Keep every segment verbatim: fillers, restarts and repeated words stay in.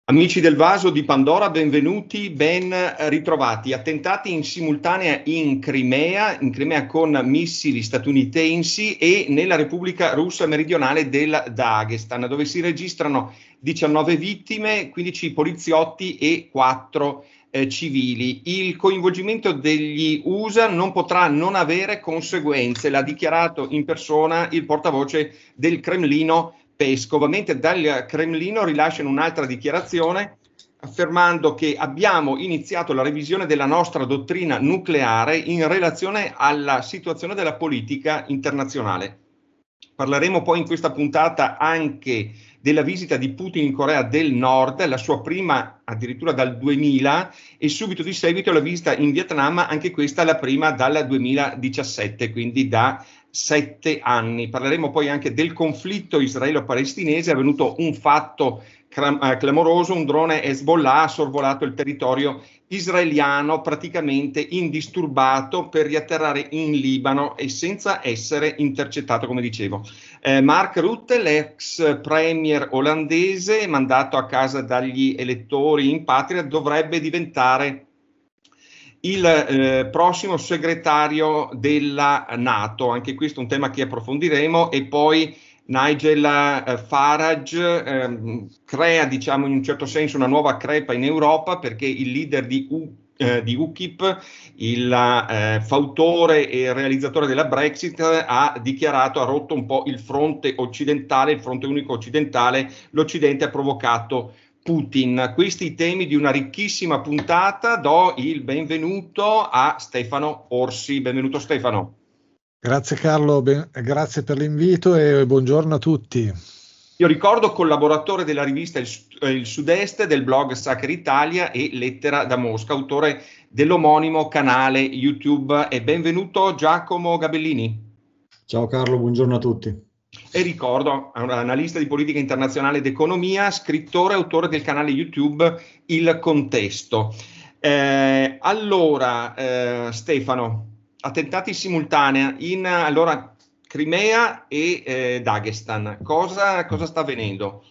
Amici del Vaso di Pandora, benvenuti, ben ritrovati. Attentati in simultanea in Crimea, in Crimea con missili statunitensi e nella Repubblica Russa Meridionale del Dagestan, dove si registrano diciannove vittime, quindici poliziotti e quattro eh, civili. Il coinvolgimento degli U S A non potrà non avere conseguenze, l'ha dichiarato in persona il portavoce del Cremlino Peskov, mentre dal Cremlino rilasciano un'altra dichiarazione affermando che abbiamo iniziato la revisione della nostra dottrina nucleare in relazione alla situazione della politica internazionale. Parleremo poi in questa puntata anche della visita di Putin in Corea del Nord, la sua prima addirittura dal duemila, e subito di seguito la visita in Vietnam, anche questa la prima dal duemiladiciassette, quindi da sette anni. Parleremo poi anche del conflitto israelo-palestinese. È avvenuto un fatto clamoroso: un drone Hezbollah ha sorvolato il territorio israeliano praticamente indisturbato per riatterrare in Libano e senza essere intercettato, come dicevo. Eh, Mark Rutte, l'ex premier olandese mandato a casa dagli elettori in patria, dovrebbe diventare il eh, prossimo segretario della NATO. Anche questo è un tema che approfondiremo. E poi Nigel eh, Farage eh, crea, diciamo, in un certo senso una nuova crepa in Europa, perché il leader di, U, eh, di UKIP, il eh, fautore e realizzatore della Brexit, ha dichiarato, ha rotto un po' il fronte occidentale, il fronte unico occidentale. L'Occidente ha provocato Putin. Questi temi di una ricchissima puntata. Do il benvenuto a Stefano Orsi. Benvenuto Stefano. Grazie Carlo, ben, grazie per l'invito e buongiorno a tutti. Io ricordo collaboratore della rivista Il, il Sud-Est, del blog Sacher Italia e Lettera da Mosca, autore dell'omonimo canale YouTube. E benvenuto Giacomo Gabellini. Ciao Carlo, buongiorno a tutti. E ricordo, analista di politica internazionale ed economia, scrittore e autore del canale YouTube Il Contesto. Eh, allora, eh, Stefano, attentati simultanei in allora, Crimea e eh, Dagestan. Cosa, cosa sta avvenendo?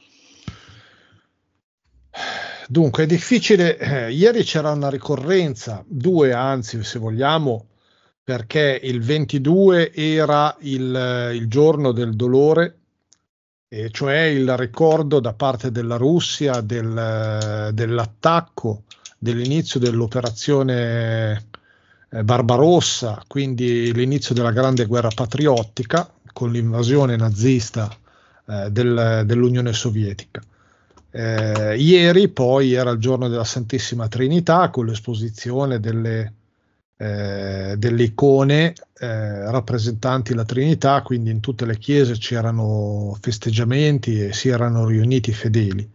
Dunque, è difficile. Eh, ieri c'era una ricorrenza, due anzi, se vogliamo, perché il ventidue era il, il giorno del dolore, e cioè il ricordo da parte della Russia del, dell'attacco, dell'inizio dell'operazione eh, Barbarossa, quindi l'inizio della grande guerra patriottica con l'invasione nazista eh, del, dell'Unione Sovietica. Eh, ieri poi era il giorno della Santissima Trinità, con l'esposizione delle Eh, delle icone eh, rappresentanti la Trinità, quindi in tutte le chiese c'erano festeggiamenti e si erano riuniti i fedeli.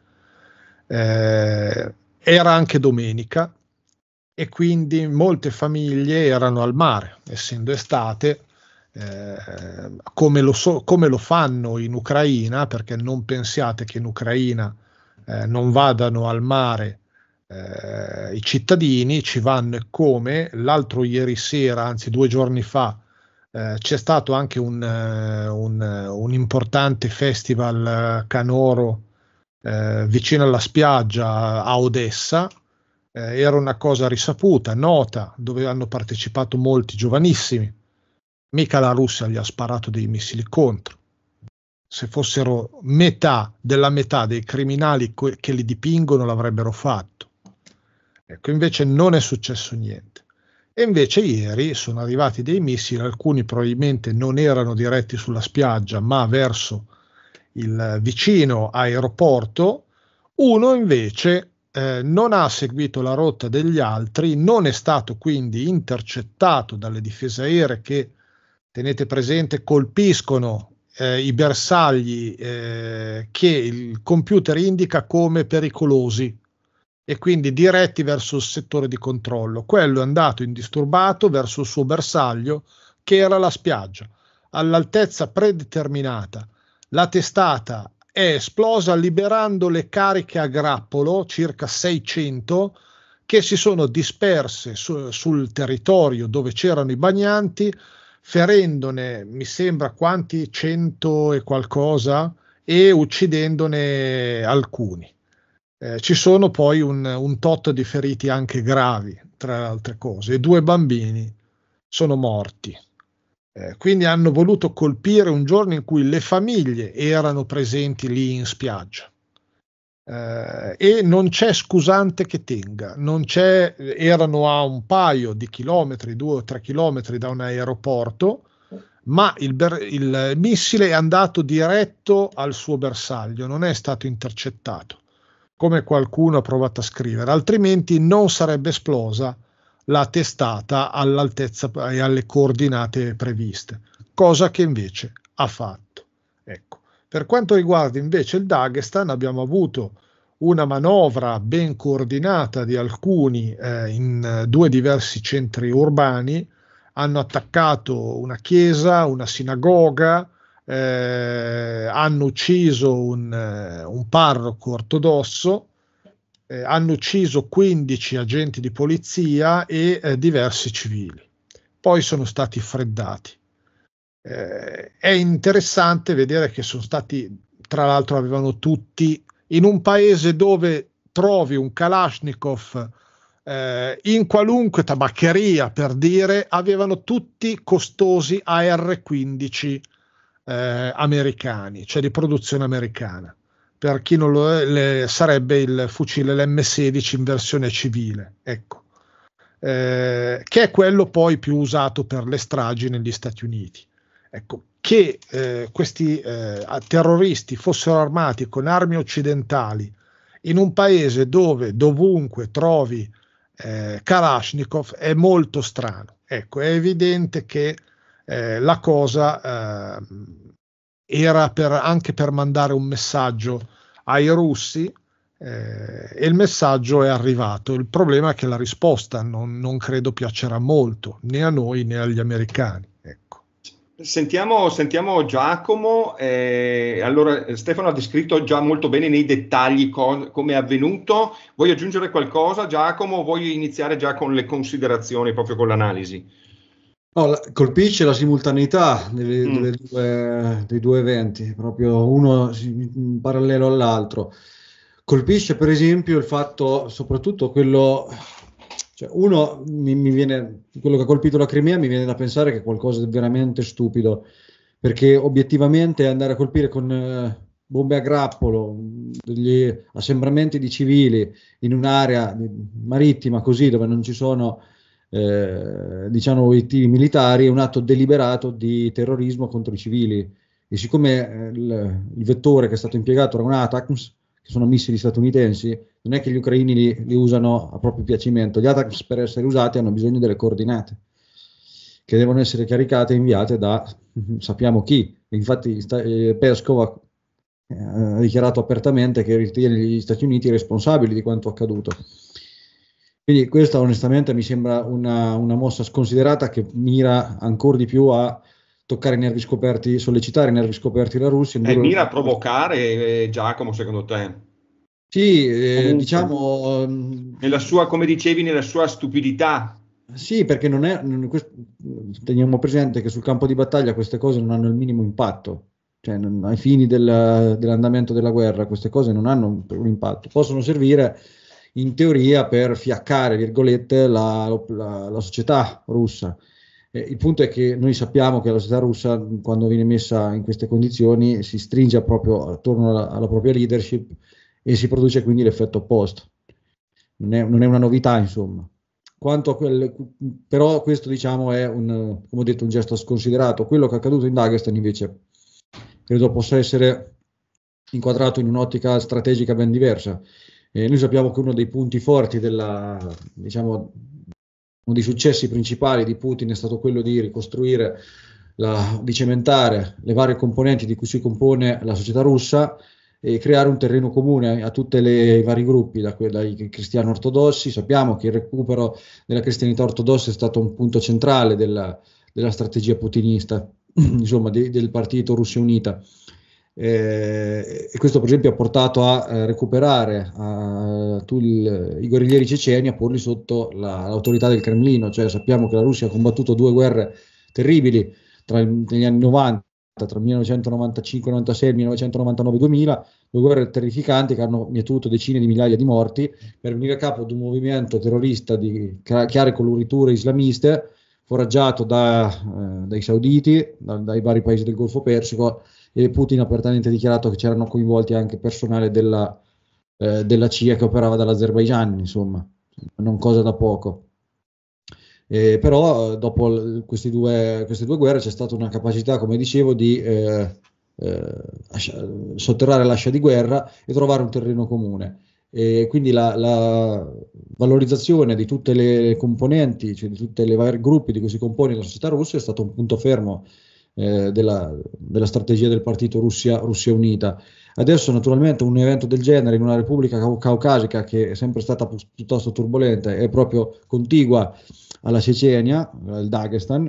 Eh, era anche domenica e quindi molte famiglie erano al mare, essendo estate, eh, come, lo so, come lo fanno in Ucraina, perché non pensiate che in Ucraina eh, non vadano al mare Eh, i cittadini, ci vanno. E come l'altro ieri sera, anzi due giorni fa, eh, c'è stato anche un, uh, un, uh, un importante festival uh, canoro uh, vicino alla spiaggia a Odessa. Eh, era una cosa risaputa, nota, dove hanno partecipato molti giovanissimi. Mica la Russia gli ha sparato dei missili contro. Se fossero metà della metà dei criminali que- che li dipingono, l'avrebbero fatto. Ecco, invece non è successo niente. E invece ieri sono arrivati dei missili, alcuni probabilmente non erano diretti sulla spiaggia, ma verso il vicino aeroporto. Uno invece eh, non ha seguito la rotta degli altri, non è stato quindi intercettato dalle difese aeree che, tenete presente, colpiscono eh, i bersagli eh, che il computer indica come pericolosi, e quindi diretti verso il settore di controllo. Quello è andato indisturbato verso il suo bersaglio, che era la spiaggia, all'altezza predeterminata. La testata è esplosa liberando le cariche a grappolo, circa seicento, che si sono disperse su, sul territorio dove c'erano i bagnanti, ferendone, mi sembra, quanti, cento e qualcosa, e uccidendone alcuni. Eh, ci sono poi un, un tot di feriti anche gravi, tra le altre cose, e due bambini sono morti. Eh, quindi hanno voluto colpire un giorno in cui le famiglie erano presenti lì in spiaggia. Eh, e non c'è scusante che tenga, non c'è, erano a un paio di chilometri, due o tre chilometri da un aeroporto, ma il, ber- il missile è andato diretto al suo bersaglio, non è stato intercettato, come qualcuno ha provato a scrivere, altrimenti non sarebbe esplosa la testata all'altezza e alle coordinate previste, cosa che invece ha fatto. Ecco. Per quanto riguarda invece il Dagestan, abbiamo avuto una manovra ben coordinata di alcuni eh, in due diversi centri urbani, hanno attaccato una chiesa, una sinagoga, eh, hanno ucciso un, eh, un parroco ortodosso, eh, hanno ucciso quindici agenti di polizia e eh, diversi civili. Poi sono stati freddati. Eh, è interessante vedere che sono stati, tra l'altro avevano tutti, in un paese dove trovi un Kalashnikov eh, in qualunque tabaccheria, per dire, avevano tutti costosi A R quindici eh, americani, cioè di produzione americana. Per chi non lo è, le, sarebbe il fucile l'M sedici in versione civile, ecco, eh, che è quello poi più usato per le stragi negli Stati Uniti. Ecco, che eh, questi eh, terroristi fossero armati con armi occidentali in un paese dove dovunque trovi eh, Kalashnikov è molto strano. Ecco, è evidente che eh, la cosa eh, era per, anche per mandare un messaggio ai russi eh, e il messaggio è arrivato. Il problema è che la risposta non, non credo piacerà molto né a noi né agli americani. Ecco. Sentiamo, sentiamo Giacomo. Eh, allora, Stefano ha descritto già molto bene nei dettagli co- come è avvenuto. Vuoi aggiungere qualcosa, Giacomo, o vuoi iniziare già con le considerazioni, proprio con l'analisi? No, la, colpisce la simultaneità delle, Mm. delle due, dei due eventi, proprio uno in parallelo all'altro. Colpisce per esempio il fatto, soprattutto quello, cioè uno mi, mi viene, quello che ha colpito la Crimea mi viene da pensare che è qualcosa di veramente stupido, perché obiettivamente andare a colpire con eh, bombe a grappolo degli assembramenti di civili in un'area marittima così dove non ci sono Eh, diciamo obiettivi militari è un atto deliberato di terrorismo contro i civili, e siccome eh, il, il vettore che è stato impiegato era un ATACMS, che sono missili statunitensi, non è che gli ucraini li, li usano a proprio piacimento. Gli ATACMS, per essere usati, hanno bisogno delle coordinate che devono essere caricate e inviate da sappiamo chi. Infatti eh, Peskov ha, eh, ha dichiarato apertamente che ritiene gli Stati Uniti responsabili di quanto accaduto. Quindi questa onestamente mi sembra una, una mossa sconsiderata che mira ancora di più a toccare i nervi scoperti, sollecitare i nervi scoperti della Russia. Eh, mira a provocare, eh, Giacomo, secondo te? Sì, eh, diciamo... Nella sua, come dicevi, nella sua stupidità. Sì, perché non è... Non, questo, teniamo presente che sul campo di battaglia queste cose non hanno il minimo impatto. Cioè, non, ai fini del, dell'andamento della guerra queste cose non hanno un, un impatto. Possono servire in teoria per fiaccare, virgolette, la, la, la società russa. Eh, il punto è che noi sappiamo che la società russa, quando viene messa in queste condizioni, si stringe proprio attorno alla, alla propria leadership e si produce quindi l'effetto opposto. Non è, non è una novità, insomma. Quanto a quel, però questo, diciamo, è un, come ho detto, un gesto sconsiderato. Quello che è accaduto in Dagestan, invece, credo possa essere inquadrato in un'ottica strategica ben diversa. Eh, noi sappiamo che uno dei punti forti della, diciamo, uno dei successi principali di Putin è stato quello di ricostruire, la, di cementare le varie componenti di cui si compone la società russa e creare un terreno comune a tutti i vari gruppi, da, dai cristiani ortodossi. Sappiamo che il recupero della cristianità ortodossa è stato un punto centrale della, della strategia putinista, insomma, de, del partito Russia Unita. Eh, e questo per esempio ha portato a eh, recuperare a, a, il, i guerriglieri ceceni, a porli sotto la, l'autorità del Cremlino. Cioè, sappiamo che la Russia ha combattuto due guerre terribili tra il, negli anni novanta, tra il millenovecentonovantacinque novantasei e il millenovecentonovantanove duemila, due guerre terrificanti che hanno mietuto decine di migliaia di morti per venire a capo ad un movimento terrorista di chiare coloriture islamiste foraggiato da, eh, dai sauditi, da, dai vari paesi del Golfo Persico, e Putin ha apertamente dichiarato che c'erano coinvolti anche personale della, eh, della C I A che operava dall'Azerbaigian, insomma, non cosa da poco. Eh, però dopo l- questi due, queste due guerre c'è stata una capacità, come dicevo, di eh, eh, ascia- sotterrare l'ascia di guerra e trovare un terreno comune. E quindi la, la valorizzazione di tutte le componenti, cioè di tutti i vari gruppi di cui si compone la società russa, è stato un punto fermo eh, della, della strategia del partito Russia, Russia Unita. Adesso naturalmente un evento del genere in una repubblica cau- caucasica che è sempre stata pu- piuttosto turbolenta, è proprio contigua alla Cecenia, il Dagestan,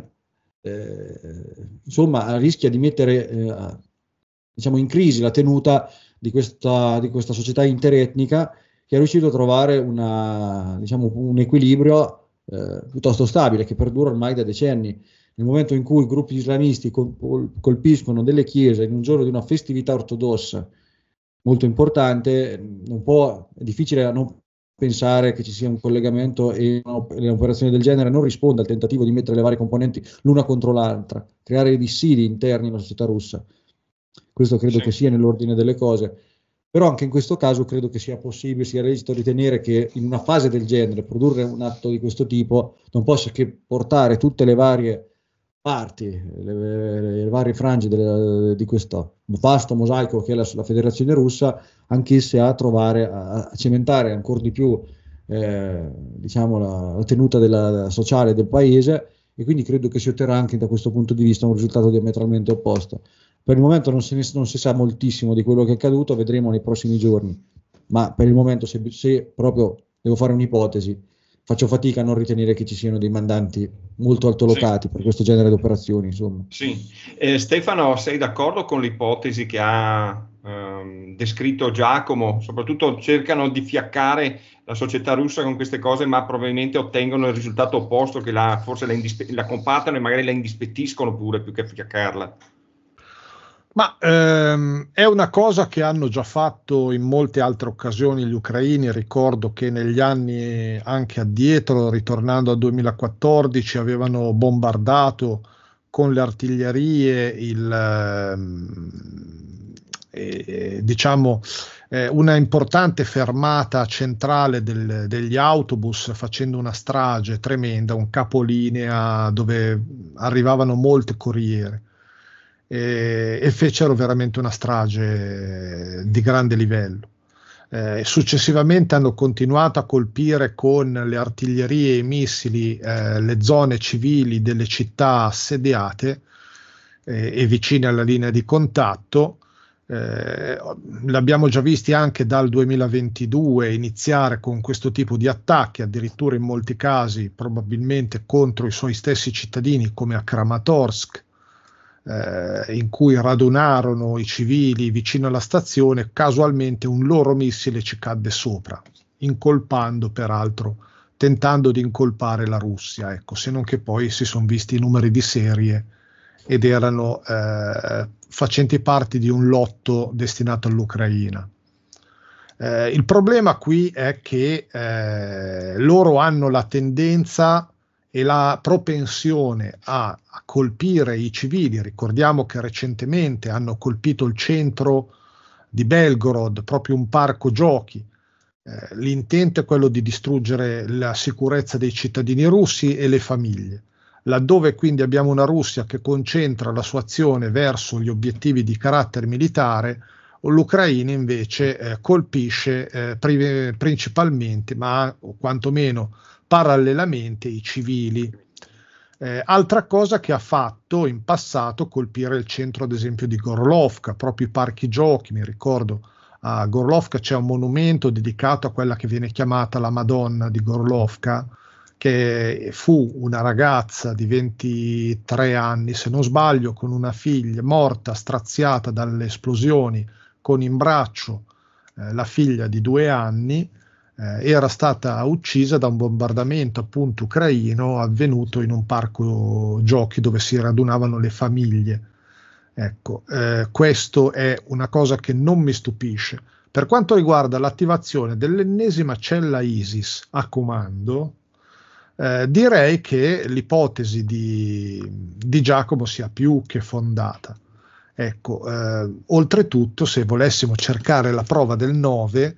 eh, insomma rischia di mettere eh, diciamo in crisi la tenuta di questa, di questa società interetnica che è riuscito a trovare una, diciamo, un equilibrio eh, piuttosto stabile che perdura ormai da decenni. Nel momento in cui gruppi islamisti col- colpiscono delle chiese in un giorno di una festività ortodossa molto importante, non può, è difficile non pensare che ci sia un collegamento e un'operazione del genere non risponda al tentativo di mettere le varie componenti l'una contro l'altra, creare dei dissidi interni alla società russa. Questo credo Sì. che sia nell'ordine delle cose. Però anche in questo caso credo che sia possibile, sia lecito ritenere che in una fase del genere produrre un atto di questo tipo non possa che portare tutte le varie parti, le, le varie frange del, di questo vasto mosaico che è la, la Federazione Russa, anch'esse a trovare, a, a cementare ancora di più eh, diciamo la, la tenuta della, sociale del paese, e quindi credo che si otterrà anche da questo punto di vista un risultato diametralmente opposto. Per il momento non si, non si sa moltissimo di quello che è accaduto, vedremo nei prossimi giorni, ma per il momento se, se proprio devo fare un'ipotesi, faccio fatica a non ritenere che ci siano dei mandanti molto altolocati Sì. per questo genere di operazioni, insomma. Sì. Eh, Stefano, sei d'accordo con l'ipotesi che ha ehm, descritto Giacomo? Soprattutto cercano di fiaccare la società russa con queste cose, ma probabilmente ottengono il risultato opposto, che la, forse la, indispe- la compattano e magari la indispettiscono pure più che fiaccarla. Ma ehm, è una cosa che hanno già fatto in molte altre occasioni gli ucraini. Ricordo che negli anni anche addietro, ritornando al duemilaquattordici, avevano bombardato con le artiglierie il, ehm, eh, diciamo, eh, una importante fermata centrale del- degli autobus, facendo una strage tremenda, un capolinea dove arrivavano molte corriere. E, e fecero veramente una strage di grande livello. Eh, successivamente hanno continuato a colpire con le artiglierie e i missili eh, le zone civili delle città assediate eh, e vicine alla linea di contatto. Eh, l'abbiamo già visti anche dal duemilaventidue iniziare con questo tipo di attacchi, addirittura in molti casi probabilmente contro i suoi stessi cittadini, come a Kramatorsk, eh, in cui radunarono i civili vicino alla stazione. Casualmente un loro missile ci cadde sopra, incolpando peraltro, tentando di incolpare la Russia, ecco, se non che poi si sono visti i numeri di serie ed erano eh, facenti parte di un lotto destinato all'Ucraina. Eh, il problema qui è che eh, loro hanno la tendenza e la propensione a, a colpire i civili. Ricordiamo che recentemente hanno colpito il centro di Belgorod, proprio un parco giochi. Eh, l'intento è quello di distruggere la sicurezza dei cittadini russi e le famiglie. Laddove quindi abbiamo una Russia che concentra la sua azione verso gli obiettivi di carattere militare, l'Ucraina invece eh, colpisce eh, pri- principalmente, ma o quantomeno parallelamente, i civili. Eh, altra cosa che ha fatto in passato, colpire il centro ad esempio di Gorlovka, proprio i parchi giochi. Mi ricordo a Gorlovka c'è un monumento dedicato a quella che viene chiamata la Madonna di Gorlovka, che fu una ragazza di ventitré anni, se non sbaglio, con una figlia morta, straziata dalle esplosioni, con in braccio eh, la figlia di due anni. Eh, era stata uccisa da un bombardamento appunto ucraino avvenuto in un parco giochi dove si radunavano le famiglie Ecco, eh, questo è una cosa che non mi stupisce. Per quanto riguarda l'attivazione dell'ennesima cella ISIS a comando, eh, direi che l'ipotesi di, di Giacomo sia più che fondata. Ecco, eh, oltretutto, se volessimo cercare la prova del nove,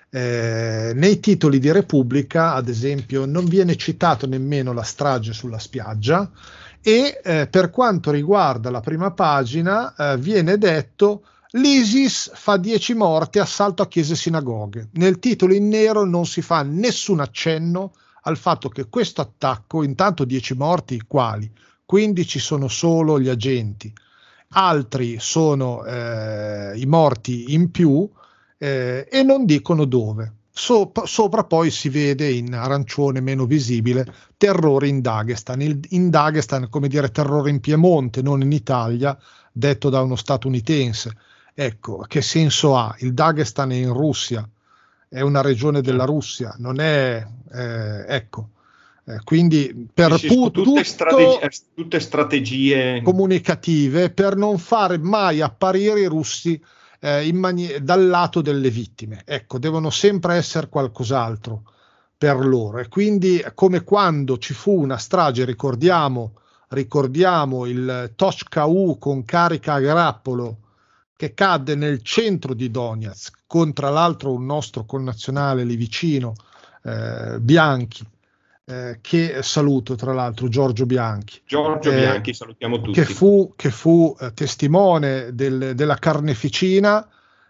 eh, nei titoli di Repubblica, ad esempio, non viene citato nemmeno la strage sulla spiaggia, e eh, per quanto riguarda la prima pagina eh, viene detto l'ISIS fa dieci morti, assalto a chiese e sinagoghe. Nel titolo in nero non si fa nessun accenno al fatto che questo attacco, intanto dieci morti quali? quindici sono solo gli agenti, altri sono eh, i morti in più, eh, e non dicono dove. So, sopra poi si vede in arancione meno visibile terrore in Dagestan. Il, in Dagestan, come dire, terrore in Piemonte, non in Italia, detto da uno statunitense. Ecco, che senso ha? Il Dagestan è in Russia, è una regione della Russia, non è, eh, ecco, eh, quindi per sì, sì, pu- tutte, tutto strategie, tutte strategie comunicative per non fare mai apparire i russi eh, in mani- dal lato delle vittime. Ecco, devono sempre essere qualcos'altro per loro. E quindi, come quando ci fu una strage, ricordiamo, ricordiamo il Toshka-U con carica a grappolo che cadde nel centro di Donetsk, con tra l'altro un nostro connazionale lì vicino, eh, Bianchi, eh, che saluto tra l'altro, Giorgio Bianchi. Giorgio eh, Bianchi, salutiamo tutti. Che fu, che fu eh, testimone del, della carneficina.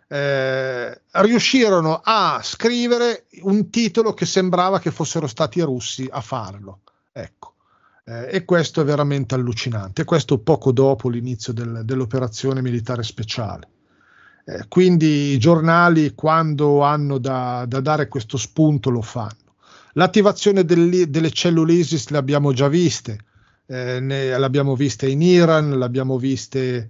Eh, riuscirono a scrivere un titolo che sembrava che fossero stati i russi a farlo. Ecco. Eh, e questo è veramente allucinante. Questo poco dopo l'inizio del, dell'operazione militare speciale. Eh, quindi i giornali, quando hanno da, da dare questo spunto, lo fanno. L'attivazione del, delle cellule ISIS le abbiamo già viste, eh, ne, l'abbiamo viste in Iran, l'abbiamo viste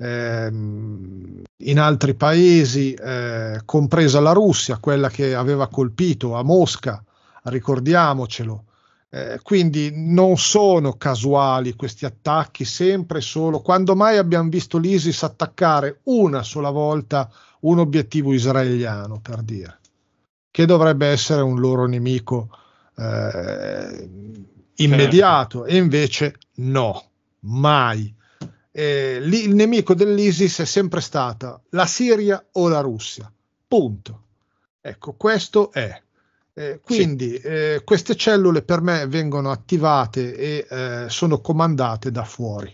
ehm, in altri paesi, eh, compresa la Russia, quella che aveva colpito a Mosca, ricordiamocelo. Eh, quindi non sono casuali questi attacchi, sempre solo. Quando mai abbiamo visto l'ISIS attaccare una sola volta un obiettivo israeliano, per dire, che dovrebbe essere un loro nemico eh, immediato, e invece no, mai. Eh, lì, il nemico dell'ISIS è sempre stata la Siria o la Russia, punto. Ecco, questo è. Eh, quindi sì. eh, queste cellule per me vengono attivate e eh, sono comandate da fuori.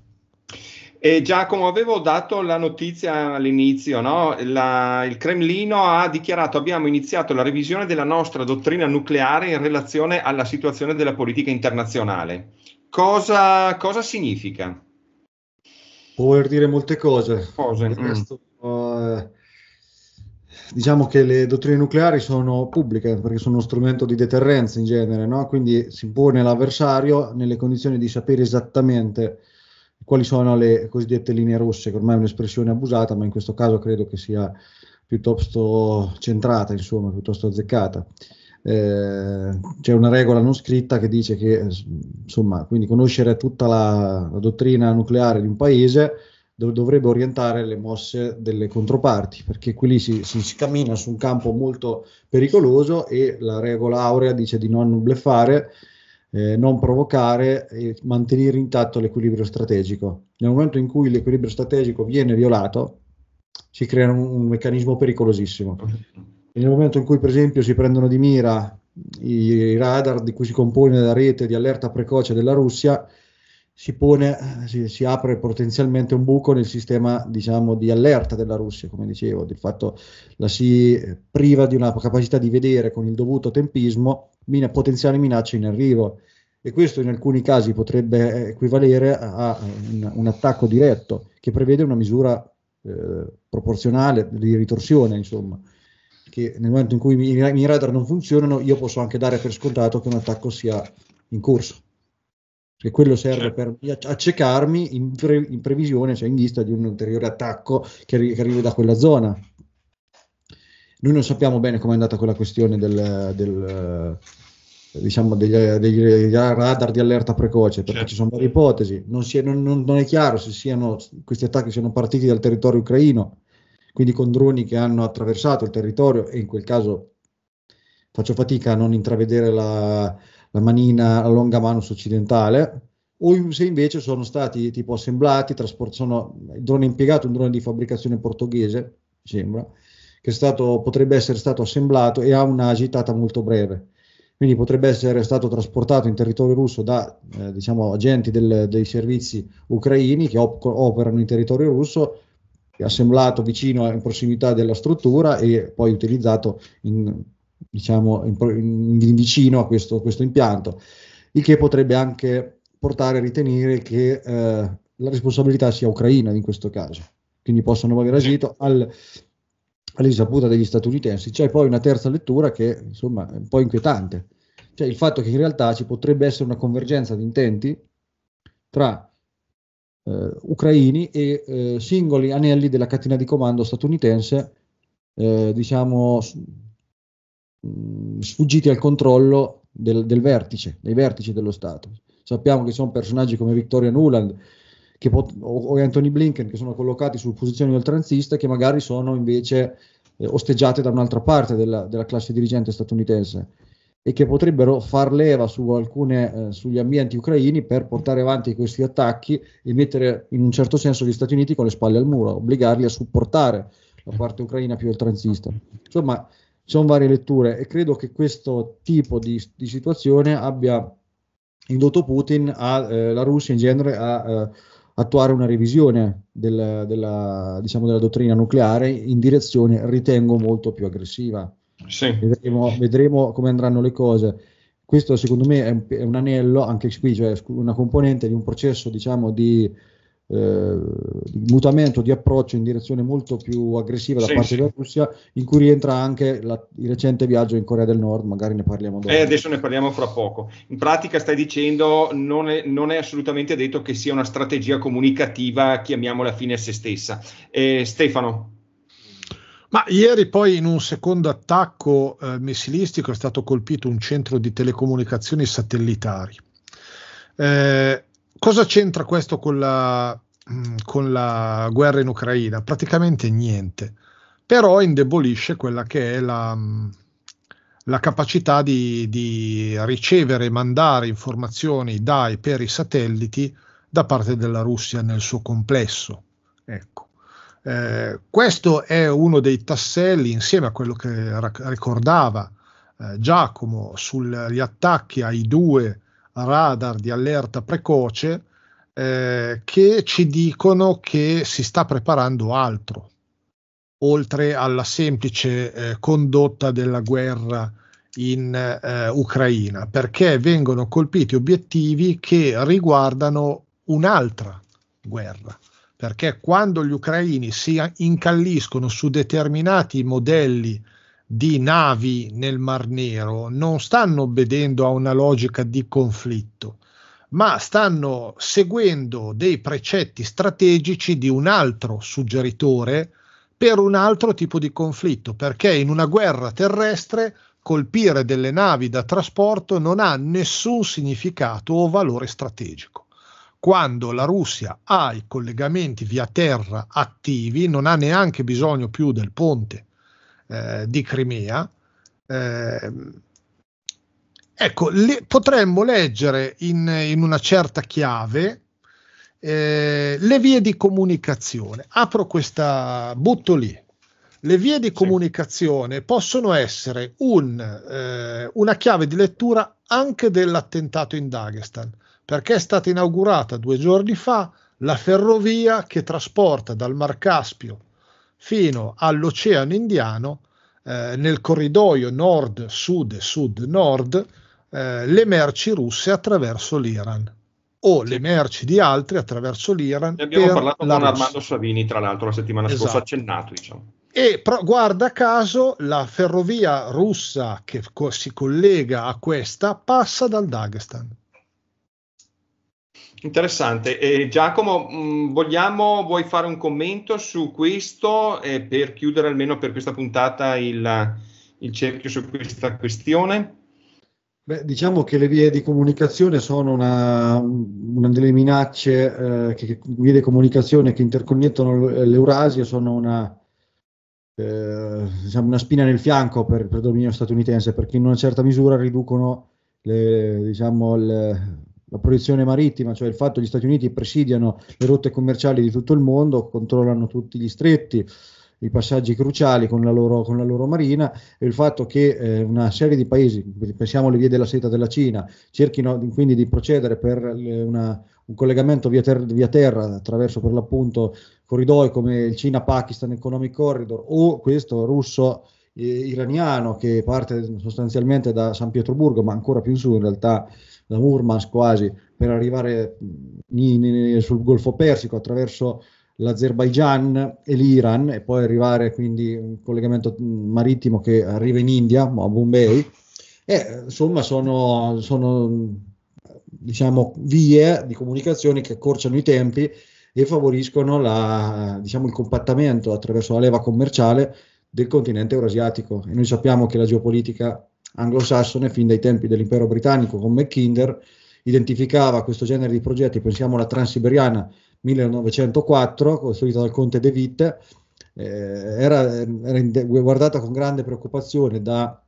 E Giacomo, avevo dato la notizia all'inizio, no? La, il Cremlino ha dichiarato: abbiamo iniziato la revisione della nostra dottrina nucleare in relazione alla situazione della politica internazionale. Cosa, cosa significa? Può voler dire molte cose. Cose. Questo, mm. uh, diciamo che le dottrine nucleari sono pubbliche perché sono uno strumento di deterrenza in genere, no? Quindi si pone l'avversario nelle condizioni di sapere esattamente quali sono le cosiddette linee rosse, che ormai è un'espressione abusata, ma in questo caso credo che sia piuttosto centrata, insomma, piuttosto azzeccata. Eh, c'è una regola non scritta che dice che, insomma, quindi conoscere tutta la, la dottrina nucleare di un paese dov- dovrebbe orientare le mosse delle controparti, perché qui lì si, si, si cammina su un campo molto pericoloso e la regola aurea dice di non bluffare, Eh, non provocare e mantenere intatto l'equilibrio strategico. Nel momento in cui l'equilibrio strategico viene violato, si crea un, un meccanismo pericolosissimo. E nel momento in cui, per esempio, si prendono di mira i, i radar di cui si compone la rete di allerta precoce della Russia, si pone, si, si apre potenzialmente un buco nel sistema, diciamo, di allerta della Russia, come dicevo, del fatto la si priva di una capacità di vedere con il dovuto tempismo min- potenziali minacce in arrivo, e questo in alcuni casi potrebbe equivalere a, a un, un attacco diretto che prevede una misura eh, proporzionale di ritorsione, insomma, che nel momento in cui i miei radar non funzionano io posso anche dare per scontato che un attacco sia in corso, perché quello serve per accecarmi in, pre- in previsione, cioè in vista di un ulteriore attacco che, arri- che arrivi da quella zona. Noi non sappiamo bene com'è andata quella questione del, del, diciamo degli, degli radar di allerta precoce, perché certo. ci sono varie ipotesi, non, si è, non, non è chiaro se siano, questi attacchi siano partiti dal territorio ucraino, quindi con droni che hanno attraversato il territorio, e in quel caso faccio fatica a non intravedere la, la manina, la longa manus occidentale, o se invece sono stati tipo assemblati, trasport- sono, il drone impiegato è un drone di fabbricazione portoghese, mi sembra, che è stato, potrebbe essere stato assemblato e ha una agitata molto breve. Quindi potrebbe essere stato trasportato in territorio russo da eh, diciamo, agenti del, dei servizi ucraini che op- operano in territorio russo, assemblato vicino in prossimità della struttura e poi utilizzato in, diciamo, in, in vicino a questo, questo impianto, il che potrebbe anche portare a ritenere che eh, la responsabilità sia ucraina in questo caso, quindi possono aver agito al, all'insaputa degli statunitensi. C'è poi una terza lettura che insomma è un po' inquietante, cioè il fatto che in realtà ci potrebbe essere una convergenza di intenti tra eh, ucraini e eh, singoli anelli della catena di comando statunitense, eh, diciamo mh, sfuggiti al controllo del, del vertice, dei vertici dello Stato. Sappiamo che sono personaggi come Victoria Nuland che pot- o, o Anthony Blinken, che sono collocati su posizioni oltranziste, che magari sono invece eh, osteggiate da un'altra parte della, della classe dirigente statunitense e che potrebbero far leva su alcune, eh, sugli ambienti ucraini per portare avanti questi attacchi e mettere in un certo senso gli Stati Uniti con le spalle al muro, obbligarli a supportare la parte ucraina più oltranzista. Insomma, ci sono varie letture e credo che questo tipo di, di situazione abbia indotto Putin, a, eh, la Russia in genere, a eh, attuare una revisione del, della, diciamo, della dottrina nucleare in direzione, ritengo, molto più aggressiva. Sì. Vedremo, vedremo come andranno le cose. Questo secondo me è un, è un anello, anche qui, cioè una componente di un processo, diciamo, di, eh, di mutamento di approccio in direzione molto più aggressiva da Sì, parte sì. della Russia, in cui rientra anche la, il recente viaggio in Corea del Nord, magari ne parliamo dopo. Eh, adesso ne parliamo fra poco. In pratica stai dicendo non è, non è assolutamente detto che sia una strategia comunicativa, chiamiamola fine a se stessa. Eh, Stefano? Ma ieri poi in un secondo attacco eh, missilistico è stato colpito un centro di telecomunicazioni satellitari. Eh, cosa c'entra questo con la, mh, con la guerra in Ucraina? Praticamente niente, però indebolisce quella che è la, mh, la capacità di, di ricevere e mandare informazioni dai per i satelliti da parte della Russia nel suo complesso. Ecco. Eh, questo è uno dei tasselli, insieme a quello che ra- ricordava eh, Giacomo sugli attacchi ai due radar di allerta precoce, eh, che ci dicono che si sta preparando altro, oltre alla semplice eh, condotta della guerra in eh, Ucraina, perché vengono colpiti obiettivi che riguardano un'altra guerra. Perché quando gli ucraini si incalliscono su determinati modelli di navi nel Mar Nero, non stanno obbedendo a una logica di conflitto, ma stanno seguendo dei precetti strategici di un altro suggeritore per un altro tipo di conflitto, perché in una guerra terrestre colpire delle navi da trasporto non ha nessun significato o valore strategico. Quando la Russia ha i collegamenti via terra attivi, non ha neanche bisogno più del ponte eh, di Crimea. Eh, ecco, le, potremmo leggere in, in una certa chiave eh, le vie di comunicazione. Apro questa, butto lì. Le vie di comunicazione sì. possono essere un, eh, una chiave di lettura anche dell'attentato in Dagestan, perché è stata inaugurata due giorni fa la ferrovia che trasporta dal Mar Caspio fino all'Oceano Indiano, eh, nel corridoio nord-sud e sud-nord, eh, le merci russe attraverso l'Iran o sì. le merci di altri attraverso l'Iran. Ne abbiamo per parlato la con Russia. Armando Savini, tra l'altro, la settimana esatto. scorsa, accennato, diciamo. E pro, guarda caso la ferrovia russa che co- si collega a questa passa dal Dagestan. Interessante. Eh, Giacomo, mh, vogliamo, vuoi fare un commento su questo eh, per chiudere almeno per questa puntata il, il cerchio su questa questione? Beh, diciamo che le vie di comunicazione sono una, una delle minacce, eh, che, che vie di comunicazione che interconnettono l'Eurasia sono una, eh, diciamo una spina nel fianco per, per il dominio statunitense, perché in una certa misura riducono le, diciamo, le, la proiezione marittima, cioè il fatto che gli Stati Uniti presidiano le rotte commerciali di tutto il mondo, controllano tutti gli stretti, i passaggi cruciali con la loro, con la loro marina, e il fatto che eh, una serie di paesi, pensiamo alle vie della seta della Cina, cerchino di, quindi di procedere per le, una, un collegamento via, ter- via terra attraverso per l'appunto corridoi come il Cina-Pakistan Economic Corridor o questo russo-iraniano che parte sostanzialmente da San Pietroburgo, ma ancora più in su in realtà da Murmansk quasi, per arrivare in, in, sul Golfo Persico attraverso l'Azerbaigian e l'Iran e poi arrivare quindi un collegamento marittimo che arriva in India, a Bombay, e insomma sono, sono diciamo vie di comunicazione che accorciano i tempi e favoriscono la, diciamo, il compattamento attraverso la leva commerciale del continente eurasiatico. E noi sappiamo che la geopolitica anglosassone fin dai tempi dell'impero britannico con Mackinder identificava questo genere di progetti, pensiamo alla Transiberiana millenovecentoquattro, costruita dal conte De Witt, eh, era, era guardata con grande preoccupazione da,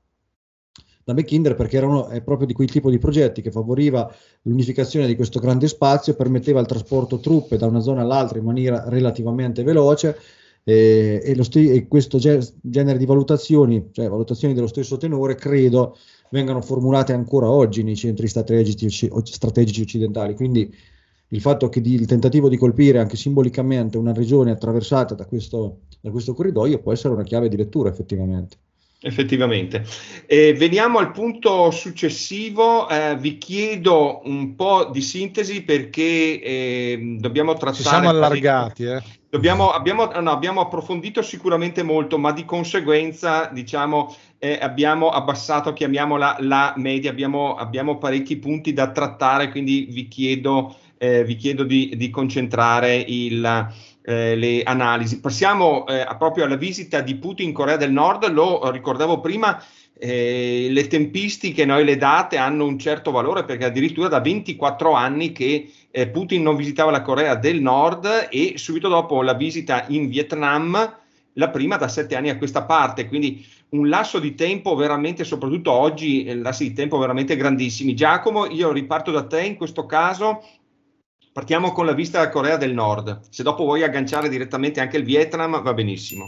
da Mackinder perché era uno, è proprio di quel tipo di progetti che favoriva l'unificazione di questo grande spazio, permetteva il trasporto truppe da una zona all'altra in maniera relativamente veloce, eh, e, lo st- e questo ge- genere di valutazioni, cioè valutazioni dello stesso tenore, credo vengano formulate ancora oggi nei centri strategici, strategici occidentali. Quindi il fatto che di, il tentativo di colpire anche simbolicamente una regione attraversata da questo, da questo corridoio può essere una chiave di lettura effettivamente. Effettivamente. Eh, veniamo al punto successivo, eh, vi chiedo un po' di sintesi perché eh, dobbiamo trattare... Ci siamo allargati, eh. Dobbiamo, abbiamo, no, abbiamo approfondito sicuramente molto, ma di conseguenza diciamo eh, abbiamo abbassato, chiamiamola la media, abbiamo, abbiamo parecchi punti da trattare, quindi vi chiedo, eh, vi chiedo di, di concentrare il... Eh, le analisi. Passiamo eh, proprio alla visita di Putin in Corea del Nord. Lo ricordavo prima, eh, le tempistiche, noi le date hanno un certo valore perché addirittura da ventiquattro anni che eh, Putin non visitava la Corea del Nord e subito dopo la visita in Vietnam, la prima da sette anni a questa parte, quindi un lasso di tempo veramente, soprattutto oggi, eh, lassi di tempo veramente grandissimi. Giacomo, io riparto da te in questo caso. Partiamo con la vista della Corea del Nord. Se dopo vuoi agganciare direttamente anche il Vietnam, va benissimo.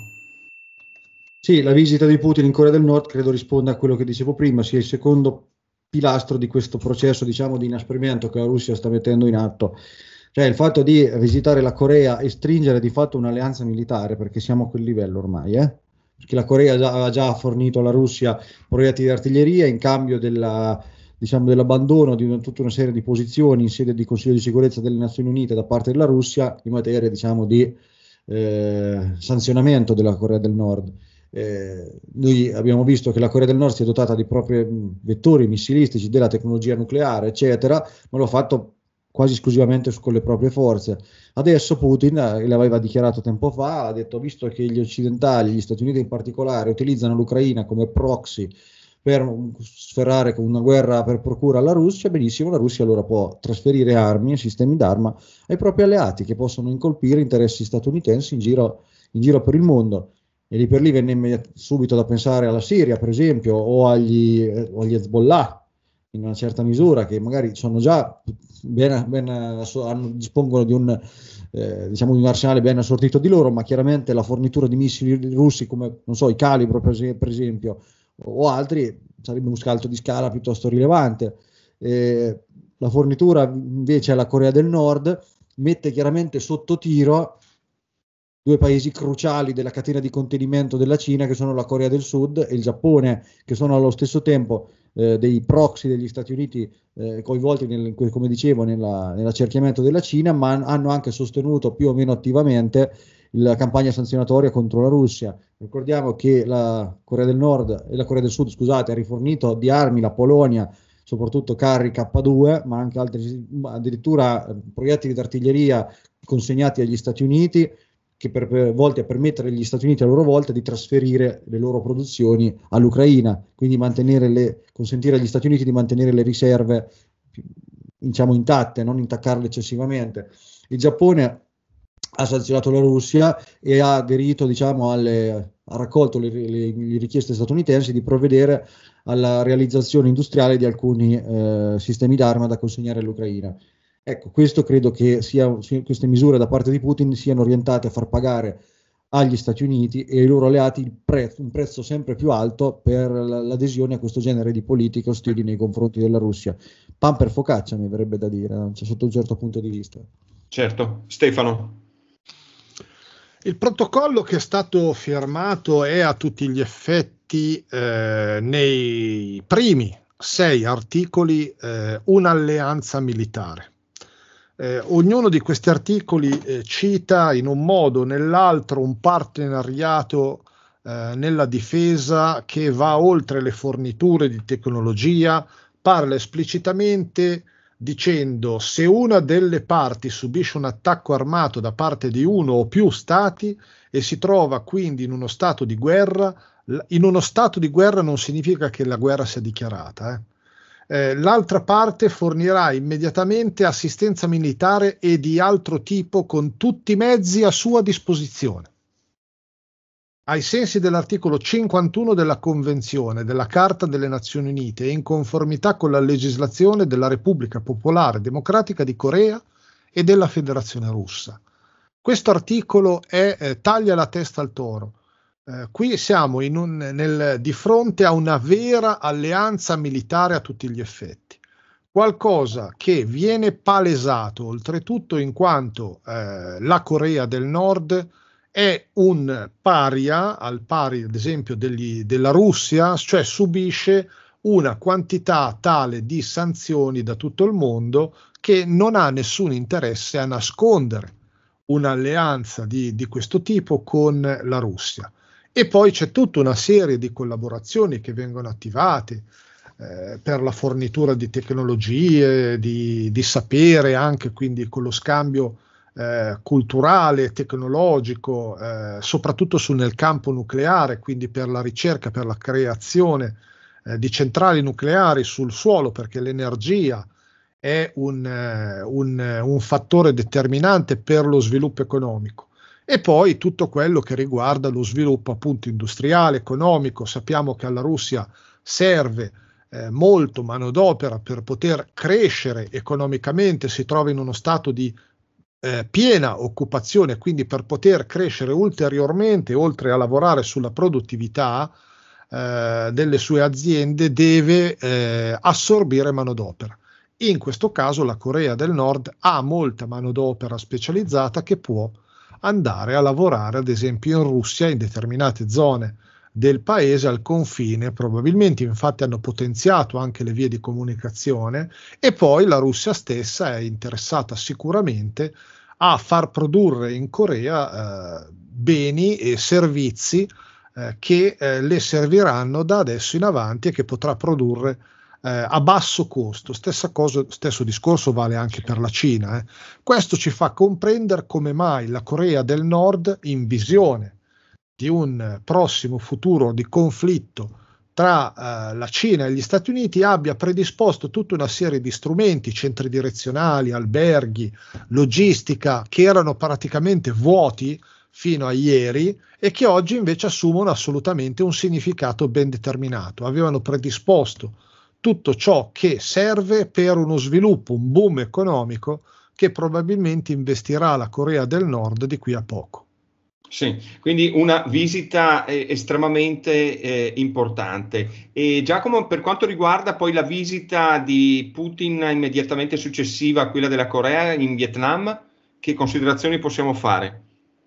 Sì, la visita di Putin in Corea del Nord credo risponda a quello che dicevo prima, sia il secondo pilastro di questo processo, diciamo, di inasprimento che la Russia sta mettendo in atto. Cioè il fatto di visitare la Corea e stringere di fatto un'alleanza militare, perché siamo a quel livello ormai, eh? Perché la Corea già, aveva già fornito alla Russia proiettili di artiglieria in cambio della... diciamo, dell'abbandono di una, tutta una serie di posizioni in sede di Consiglio di sicurezza delle Nazioni Unite da parte della Russia in materia, diciamo, di eh, sanzionamento della Corea del Nord. Eh, noi abbiamo visto che la Corea del Nord si è dotata di propri vettori missilistici, della tecnologia nucleare, eccetera, ma l'ha fatto quasi esclusivamente con le proprie forze. Adesso Putin, eh, l'aveva dichiarato tempo fa, ha detto, visto che gli occidentali, gli Stati Uniti in particolare, utilizzano l'Ucraina come proxy per sferrare una guerra per procura alla Russia, benissimo, la Russia allora può trasferire armi e sistemi d'arma ai propri alleati che possono incolpire interessi statunitensi in giro, in giro per il mondo. E lì per lì venne subito da pensare alla Siria, per esempio, o agli, o agli Hezbollah, in una certa misura, che magari sono già ben, ben hanno, dispongono di un, eh, diciamo, di un arsenale ben assortito di loro, ma chiaramente la fornitura di missili russi come, non so, i Calibro per, per esempio, o altri, sarebbe un scalto di scala piuttosto rilevante. Eh, la fornitura invece alla Corea del Nord mette chiaramente sotto tiro due paesi cruciali della catena di contenimento della Cina, che sono la Corea del Sud e il Giappone, che sono allo stesso tempo eh, dei proxy degli Stati Uniti eh, coinvolti, nel, come dicevo, nella, nell'accerchiamento della Cina, ma hanno anche sostenuto più o meno attivamente la campagna sanzionatoria contro la Russia. Ricordiamo che la Corea del Nord e la Corea del Sud, scusate, ha rifornito di armi la Polonia, soprattutto carri K due, ma anche altri, addirittura proiettili d'artiglieria consegnati agli Stati Uniti, che per, per volte a permettere agli Stati Uniti a loro volta di trasferire le loro produzioni all'Ucraina, quindi mantenere le, consentire agli Stati Uniti di mantenere le riserve, diciamo, intatte, non intaccarle eccessivamente. Il Giappone ha sanzionato la Russia e ha aderito, diciamo, alle, ha raccolto le, le, le richieste statunitensi di provvedere alla realizzazione industriale di alcuni eh, sistemi d'arma da consegnare all'Ucraina. Ecco, questo credo che sia, queste misure da parte di Putin siano orientate a far pagare agli Stati Uniti e ai loro alleati il prezzo, un prezzo sempre più alto per l'adesione a questo genere di politiche ostili nei confronti della Russia. Pan per focaccia, mi verrebbe da dire, cioè, sotto un certo punto di vista. Certo. Stefano? Il protocollo che è stato firmato è a tutti gli effetti eh, nei primi sei articoli eh, un'alleanza militare. Eh, ognuno di questi articoli eh, cita in un modo o nell'altro un partenariato eh, nella difesa che va oltre le forniture di tecnologia, parla esplicitamente dicendo se una delle parti subisce un attacco armato da parte di uno o più stati e si trova quindi in uno stato di guerra, in uno stato di guerra non significa che la guerra sia dichiarata, eh. Eh, l'altra parte fornirà immediatamente assistenza militare e di altro tipo con tutti i mezzi a sua disposizione. Ai sensi dell'articolo cinquantuno della Convenzione della Carta delle Nazioni Unite e in conformità con la legislazione della Repubblica Popolare Democratica di Corea e della Federazione Russa. Questo articolo è, eh, taglia la testa al toro. Eh, qui siamo in un, nel, di fronte a una vera alleanza militare a tutti gli effetti, qualcosa che viene palesato oltretutto in quanto eh, la Corea del Nord è un paria, al pari ad esempio degli, della Russia, cioè subisce una quantità tale di sanzioni da tutto il mondo che non ha nessun interesse a nascondere un'alleanza di, di questo tipo con la Russia. E poi c'è tutta una serie di collaborazioni che vengono attivate eh, per la fornitura di tecnologie, di, di sapere, anche quindi con lo scambio eh, culturale, tecnologico, eh, soprattutto sul, nel campo nucleare, quindi per la ricerca, per la creazione eh, di centrali nucleari sul suolo, perché l'energia è un, eh, un, un fattore determinante per lo sviluppo economico. E poi tutto quello che riguarda lo sviluppo appunto industriale, economico. Sappiamo che alla Russia serve eh, molto manodopera per poter crescere economicamente, si trova in uno stato di eh, piena occupazione, quindi per poter crescere ulteriormente, oltre a lavorare sulla produttività eh, delle sue aziende, deve eh, assorbire manodopera. In questo caso la Corea del Nord ha molta manodopera specializzata che può andare a lavorare ad esempio in Russia, in determinate zone del paese al confine, probabilmente infatti hanno potenziato anche le vie di comunicazione, e poi la Russia stessa è interessata sicuramente a far produrre in Corea eh, beni e servizi eh, che eh, le serviranno da adesso in avanti e che potrà produrre Eh, a basso costo. Stessa cosa, stesso discorso vale anche per la Cina. Eh. Questo ci fa comprendere come mai la Corea del Nord, in visione di un prossimo futuro di conflitto tra eh, la Cina e gli Stati Uniti, abbia predisposto tutta una serie di strumenti, centri direzionali, alberghi, logistica, che erano praticamente vuoti fino a ieri e che oggi invece assumono assolutamente un significato ben determinato. Avevano predisposto tutto ciò che serve per uno sviluppo, un boom economico che probabilmente investirà la Corea del Nord di qui a poco. Sì, quindi una visita eh, estremamente eh, importante. E Giacomo, per quanto riguarda poi la visita di Putin immediatamente successiva a quella della Corea in Vietnam, che considerazioni possiamo fare?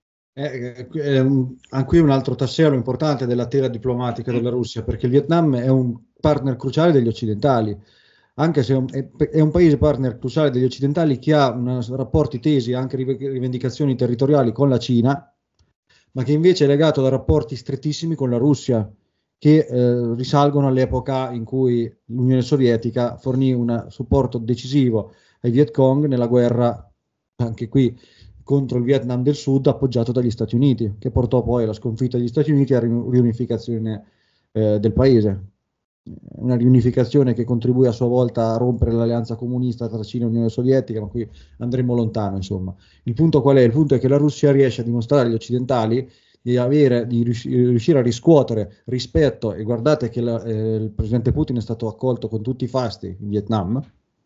Eh, eh, un, anche qui un altro tassello importante della tela diplomatica della Russia, perché il Vietnam è un partner cruciale degli occidentali, anche se è un, è, è un paese partner cruciale degli occidentali che ha una, rapporti tesi, anche rivendicazioni territoriali con la Cina, ma che invece è legato da rapporti strettissimi con la Russia, che eh, risalgono all'epoca in cui l'Unione Sovietica fornì un supporto decisivo ai Viet Cong nella guerra, anche qui contro il Vietnam del Sud appoggiato dagli Stati Uniti, che portò poi alla sconfitta degli Stati Uniti e alla riunificazione eh, del paese. Una riunificazione che contribuì a sua volta a rompere l'alleanza comunista tra Cina e Unione Sovietica, ma qui andremo lontano, insomma. Il punto qual è? Il punto è che la Russia riesce a dimostrare agli occidentali di, avere, di riuscire a riscuotere rispetto, e guardate che la, eh, il presidente Putin è stato accolto con tutti i fasti in Vietnam,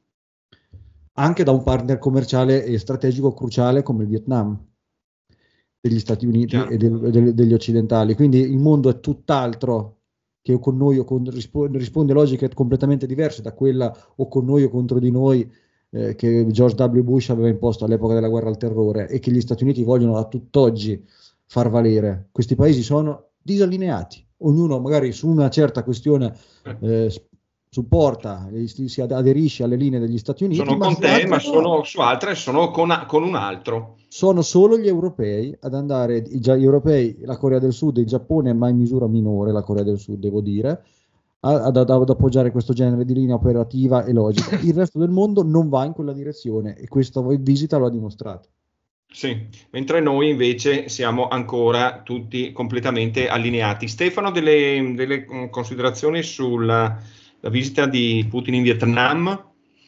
anche da un partner commerciale e strategico cruciale come il Vietnam, degli Stati Uniti Chiaro. e del, del, degli occidentali. Quindi il mondo è tutt'altro che con noi o con, risponde, risponde logiche completamente diverse da quella o con noi o contro di noi eh, che George W. Bush aveva imposto all'epoca della guerra al terrore e che gli Stati Uniti vogliono a tutt'oggi far valere. Questi paesi sono disallineati, ognuno magari su una certa questione eh, supporta, si aderisce alle linee degli Stati Uniti. Sono ma con te, ma no. sono su altre sono con, con un altro. Sono solo gli europei ad andare, i, gli europei, la Corea del Sud, il Giappone, ma in misura minore la Corea del Sud, devo dire, ad, ad, ad appoggiare questo genere di linea operativa e logica. Il resto del mondo non va in quella direzione e questa visita lo ha dimostrato. Sì, mentre noi invece siamo ancora tutti completamente allineati. Stefano, delle, delle considerazioni sulla la visita di Putin in Vietnam?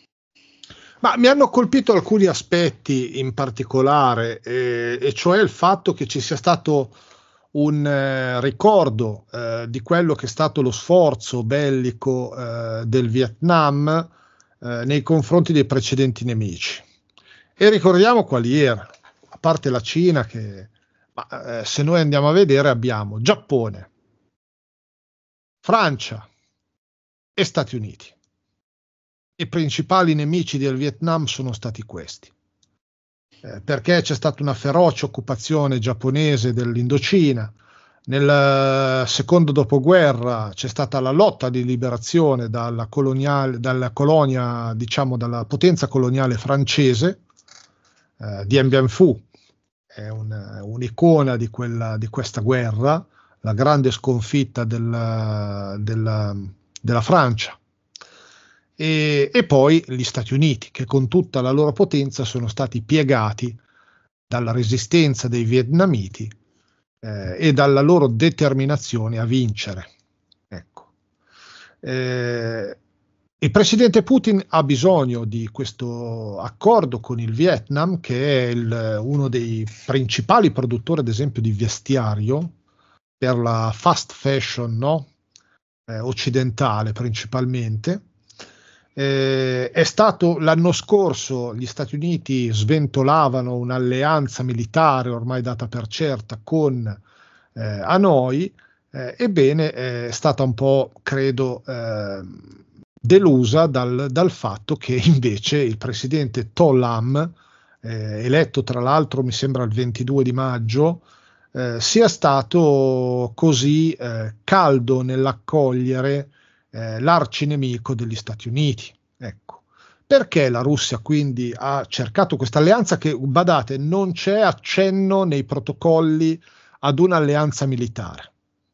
Ma mi hanno colpito alcuni aspetti in particolare, eh, e cioè il fatto che ci sia stato un eh, ricordo eh, di quello che è stato lo sforzo bellico eh, del Vietnam eh, nei confronti dei precedenti nemici. E ricordiamo quali erano, a parte la Cina, che ma, eh, se noi andiamo a vedere abbiamo Giappone, Francia e Stati Uniti. I principali nemici del Vietnam sono stati questi, eh, perché c'è stata una feroce occupazione giapponese dell'Indocina. Nel secondo dopoguerra c'è stata la lotta di liberazione dalla, coloniale, dalla colonia, diciamo dalla potenza coloniale francese. eh, Dien Bien Phu è un, un'icona di, quella, di questa guerra, la grande sconfitta del, della, della Francia. E, e poi gli Stati Uniti, che con tutta la loro potenza sono stati piegati dalla resistenza dei vietnamiti eh, e dalla loro determinazione a vincere. Ecco. Eh, il presidente Putin ha bisogno di questo accordo con il Vietnam, che è il, uno dei principali produttori, ad esempio, di vestiario per la fast fashion, no? eh, occidentale principalmente. Eh, è stato l'anno scorso, gli Stati Uniti sventolavano un'alleanza militare ormai data per certa con eh, Hanoi, eh, ebbene è stata un po', credo, eh, delusa dal, dal fatto che invece il presidente To Lam, eh, eletto tra l'altro mi sembra il ventidue di maggio, eh, sia stato così eh, caldo nell'accogliere Eh, l'arcinemico degli Stati Uniti. Ecco. Perché la Russia quindi ha cercato questa alleanza che, badate, non c'è accenno nei protocolli ad un'alleanza militare.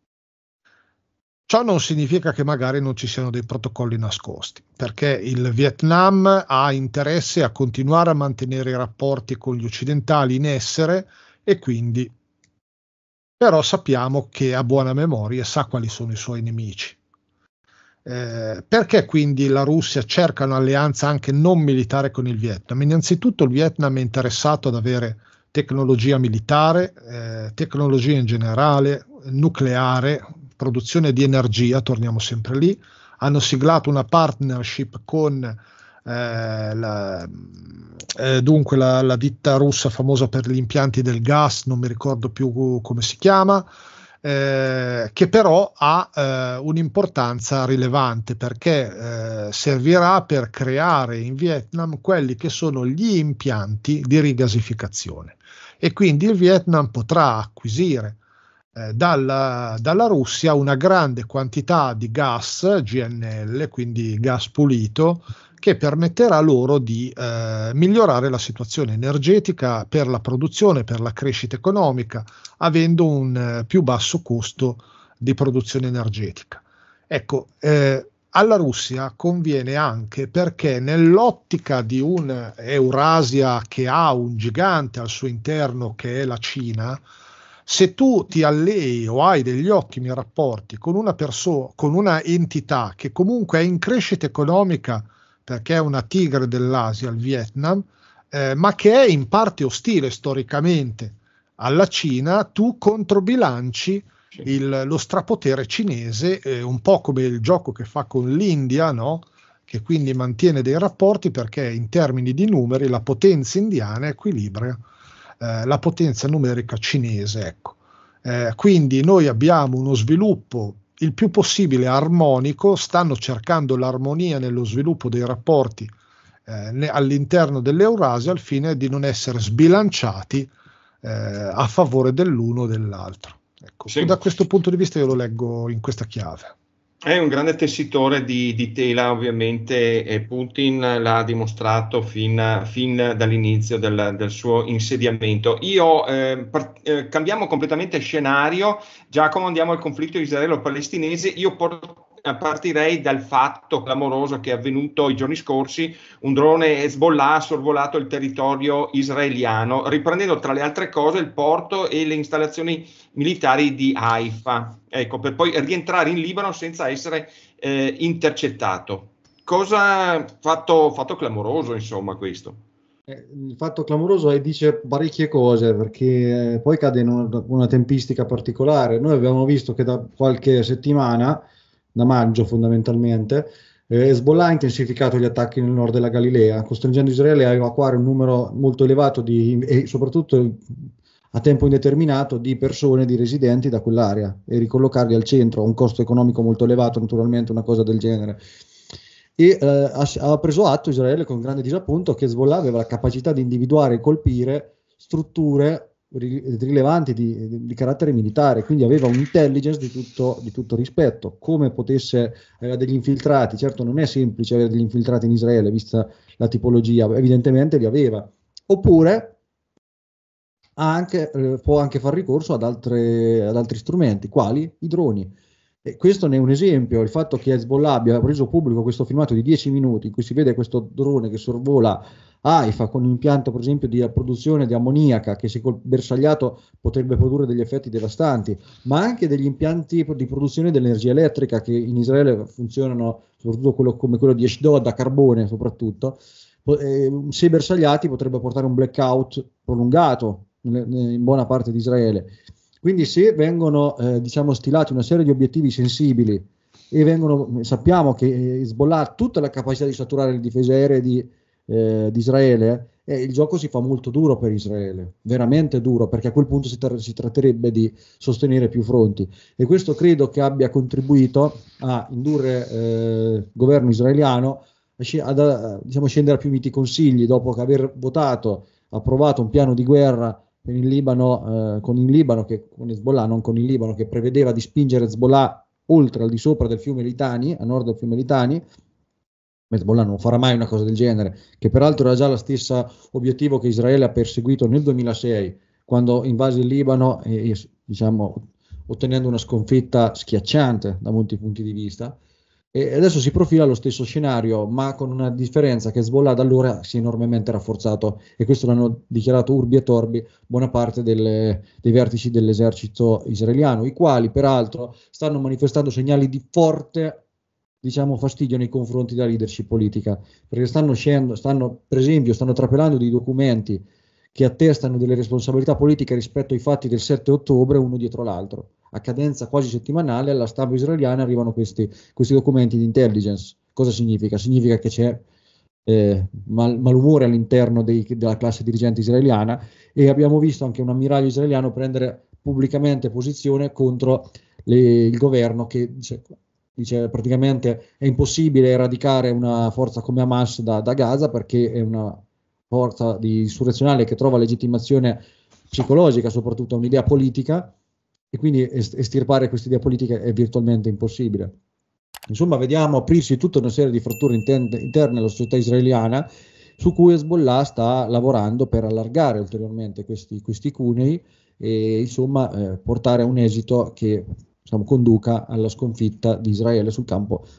Ciò non significa che magari non ci siano dei protocolli nascosti, perché il Vietnam ha interesse a continuare a mantenere i rapporti con gli occidentali in essere e quindi però sappiamo che ha buona memoria e sa quali sono i suoi nemici. Eh, perché quindi la Russia cerca un'alleanza anche non militare con il Vietnam? Innanzitutto il Vietnam è interessato ad avere tecnologia militare, eh, tecnologia in generale, nucleare, produzione di energia, torniamo sempre lì. Hanno siglato una partnership con eh, la, eh, dunque la, la ditta russa famosa per gli impianti del gas, non mi ricordo più come si chiama, Eh, che però ha eh, un'importanza rilevante perché eh, servirà per creare in Vietnam quelli che sono gli impianti di rigasificazione e quindi il Vietnam potrà acquisire eh, dalla, dalla Russia una grande quantità di gas G N L, quindi gas pulito, che permetterà loro di eh, migliorare la situazione energetica per la produzione, per la crescita economica, avendo un eh, più basso costo di produzione energetica. Ecco, eh, alla Russia conviene anche perché nell'ottica di un'Eurasia che ha un gigante al suo interno che è la Cina, se tu ti allei o hai degli ottimi rapporti con una persona, con una entità che comunque è in crescita economica perché è una tigre dell'Asia, il Vietnam, eh, ma che è in parte ostile storicamente alla Cina, tu controbilanci il, lo strapotere cinese, eh, un po' come il gioco che fa con l'India, no? Che quindi mantiene dei rapporti perché in termini di numeri la potenza indiana equilibra eh, la potenza numerica cinese. Ecco. Eh, quindi noi abbiamo uno sviluppo il più possibile armonico, stanno cercando l'armonia nello sviluppo dei rapporti eh, ne, all'interno dell'Eurasia al fine di non essere sbilanciati eh, a favore dell'uno o dell'altro. Ecco, sì. Da questo punto di vista io lo leggo in questa chiave. È un grande tessitore di, di tela, ovviamente, e Putin l'ha dimostrato fin, fin dall'inizio del, del suo insediamento. Io eh, part, eh, cambiamo completamente scenario. Giacomo, andiamo al conflitto israelo-palestinese. Io porto partirei dal fatto clamoroso che è avvenuto i giorni scorsi: un drone Hezbollah ha sorvolato il territorio israeliano, riprendendo tra le altre cose il porto e le installazioni militari di Haifa, ecco, per poi rientrare in Libano senza essere eh, intercettato. Cosa fatto, fatto clamoroso, insomma, questo. Il fatto clamoroso è, dice parecchie cose, perché eh, poi cade in una, una tempistica particolare. Noi abbiamo visto che da qualche settimana, da maggio fondamentalmente, eh, Hezbollah ha intensificato gli attacchi nel nord della Galilea, costringendo Israele a evacuare un numero molto elevato di, e soprattutto a tempo indeterminato, di persone, di residenti da quell'area, e ricollocarli al centro, a un costo economico molto elevato, naturalmente, una cosa del genere. E eh, ha, ha preso atto Israele con grande disappunto che Hezbollah aveva la capacità di individuare e colpire strutture rilevanti di, di, di carattere militare, quindi aveva un'intelligence di tutto, di tutto rispetto. Come potesse avere degli infiltrati, certo non è semplice avere degli infiltrati in Israele vista la tipologia, evidentemente li aveva. Oppure ha anche, eh, può anche far ricorso ad, altre, ad altri strumenti, quali i droni. E questo ne è un esempio, il fatto che Hezbollah abbia reso pubblico questo filmato di dieci minuti in cui si vede questo drone che sorvola Haifa con un impianto, per esempio, di produzione di ammoniaca che, se bersagliato, potrebbe produrre degli effetti devastanti, ma anche degli impianti di produzione dell'energia elettrica che in Israele funzionano, soprattutto quello, come quello di Ashdod, a carbone soprattutto, eh, se bersagliati potrebbe portare un blackout prolungato in, in buona parte di Israele. Quindi se vengono eh, diciamo stilati una serie di obiettivi sensibili e vengono, sappiamo che Hezbollah ha tutta la capacità di saturare le difese aeree di, eh, di Israele, eh, il gioco si fa molto duro per Israele, veramente duro, perché a quel punto si, tra- si tratterebbe di sostenere più fronti, e questo credo che abbia contribuito a indurre eh, il governo israeliano a, sc- ad, a diciamo, scendere a più miti consigli dopo che aver votato, approvato un piano di guerra con il Libano, eh, con il Libano che, con Hezbollah, non con il Libano, che prevedeva di spingere Hezbollah oltre, al di sopra del fiume Litani, a nord del fiume Litani. Hezbollah non farà mai una cosa del genere, che peraltro era già lo stesso obiettivo che Israele ha perseguito nel duemilasei, quando invase il Libano, e, diciamo, ottenendo una sconfitta schiacciante da molti punti di vista. E adesso si profila lo stesso scenario, ma con una differenza, che Hezbollah da allora si è enormemente rafforzato, e questo l'hanno dichiarato urbi e torbi buona parte delle, dei vertici dell'esercito israeliano, i quali peraltro stanno manifestando segnali di forte, diciamo, fastidio nei confronti della leadership politica, perché stanno scendendo, stanno, per esempio, stanno trapelando dei documenti che attestano delle responsabilità politiche rispetto ai fatti del sette ottobre, uno dietro l'altro. A cadenza quasi settimanale alla stampa israeliana arrivano questi, questi documenti di intelligence. Cosa significa? Significa che c'è eh, mal, malumore all'interno dei, della classe dirigente israeliana, e abbiamo visto anche un ammiraglio israeliano prendere pubblicamente posizione contro le, il governo, che dice, dice praticamente è impossibile eradicare una forza come Hamas da, da Gaza, perché è una forza di insurrezionale che trova legittimazione psicologica soprattutto a un'idea politica, e quindi estirpare questa idea politica è virtualmente impossibile. Insomma, vediamo aprirsi tutta una serie di fratture interne, interne alla società israeliana, su cui Hezbollah sta lavorando per allargare ulteriormente questi, questi cunei e, insomma, eh, portare a un esito che, diciamo, conduca alla sconfitta di Israele sul campo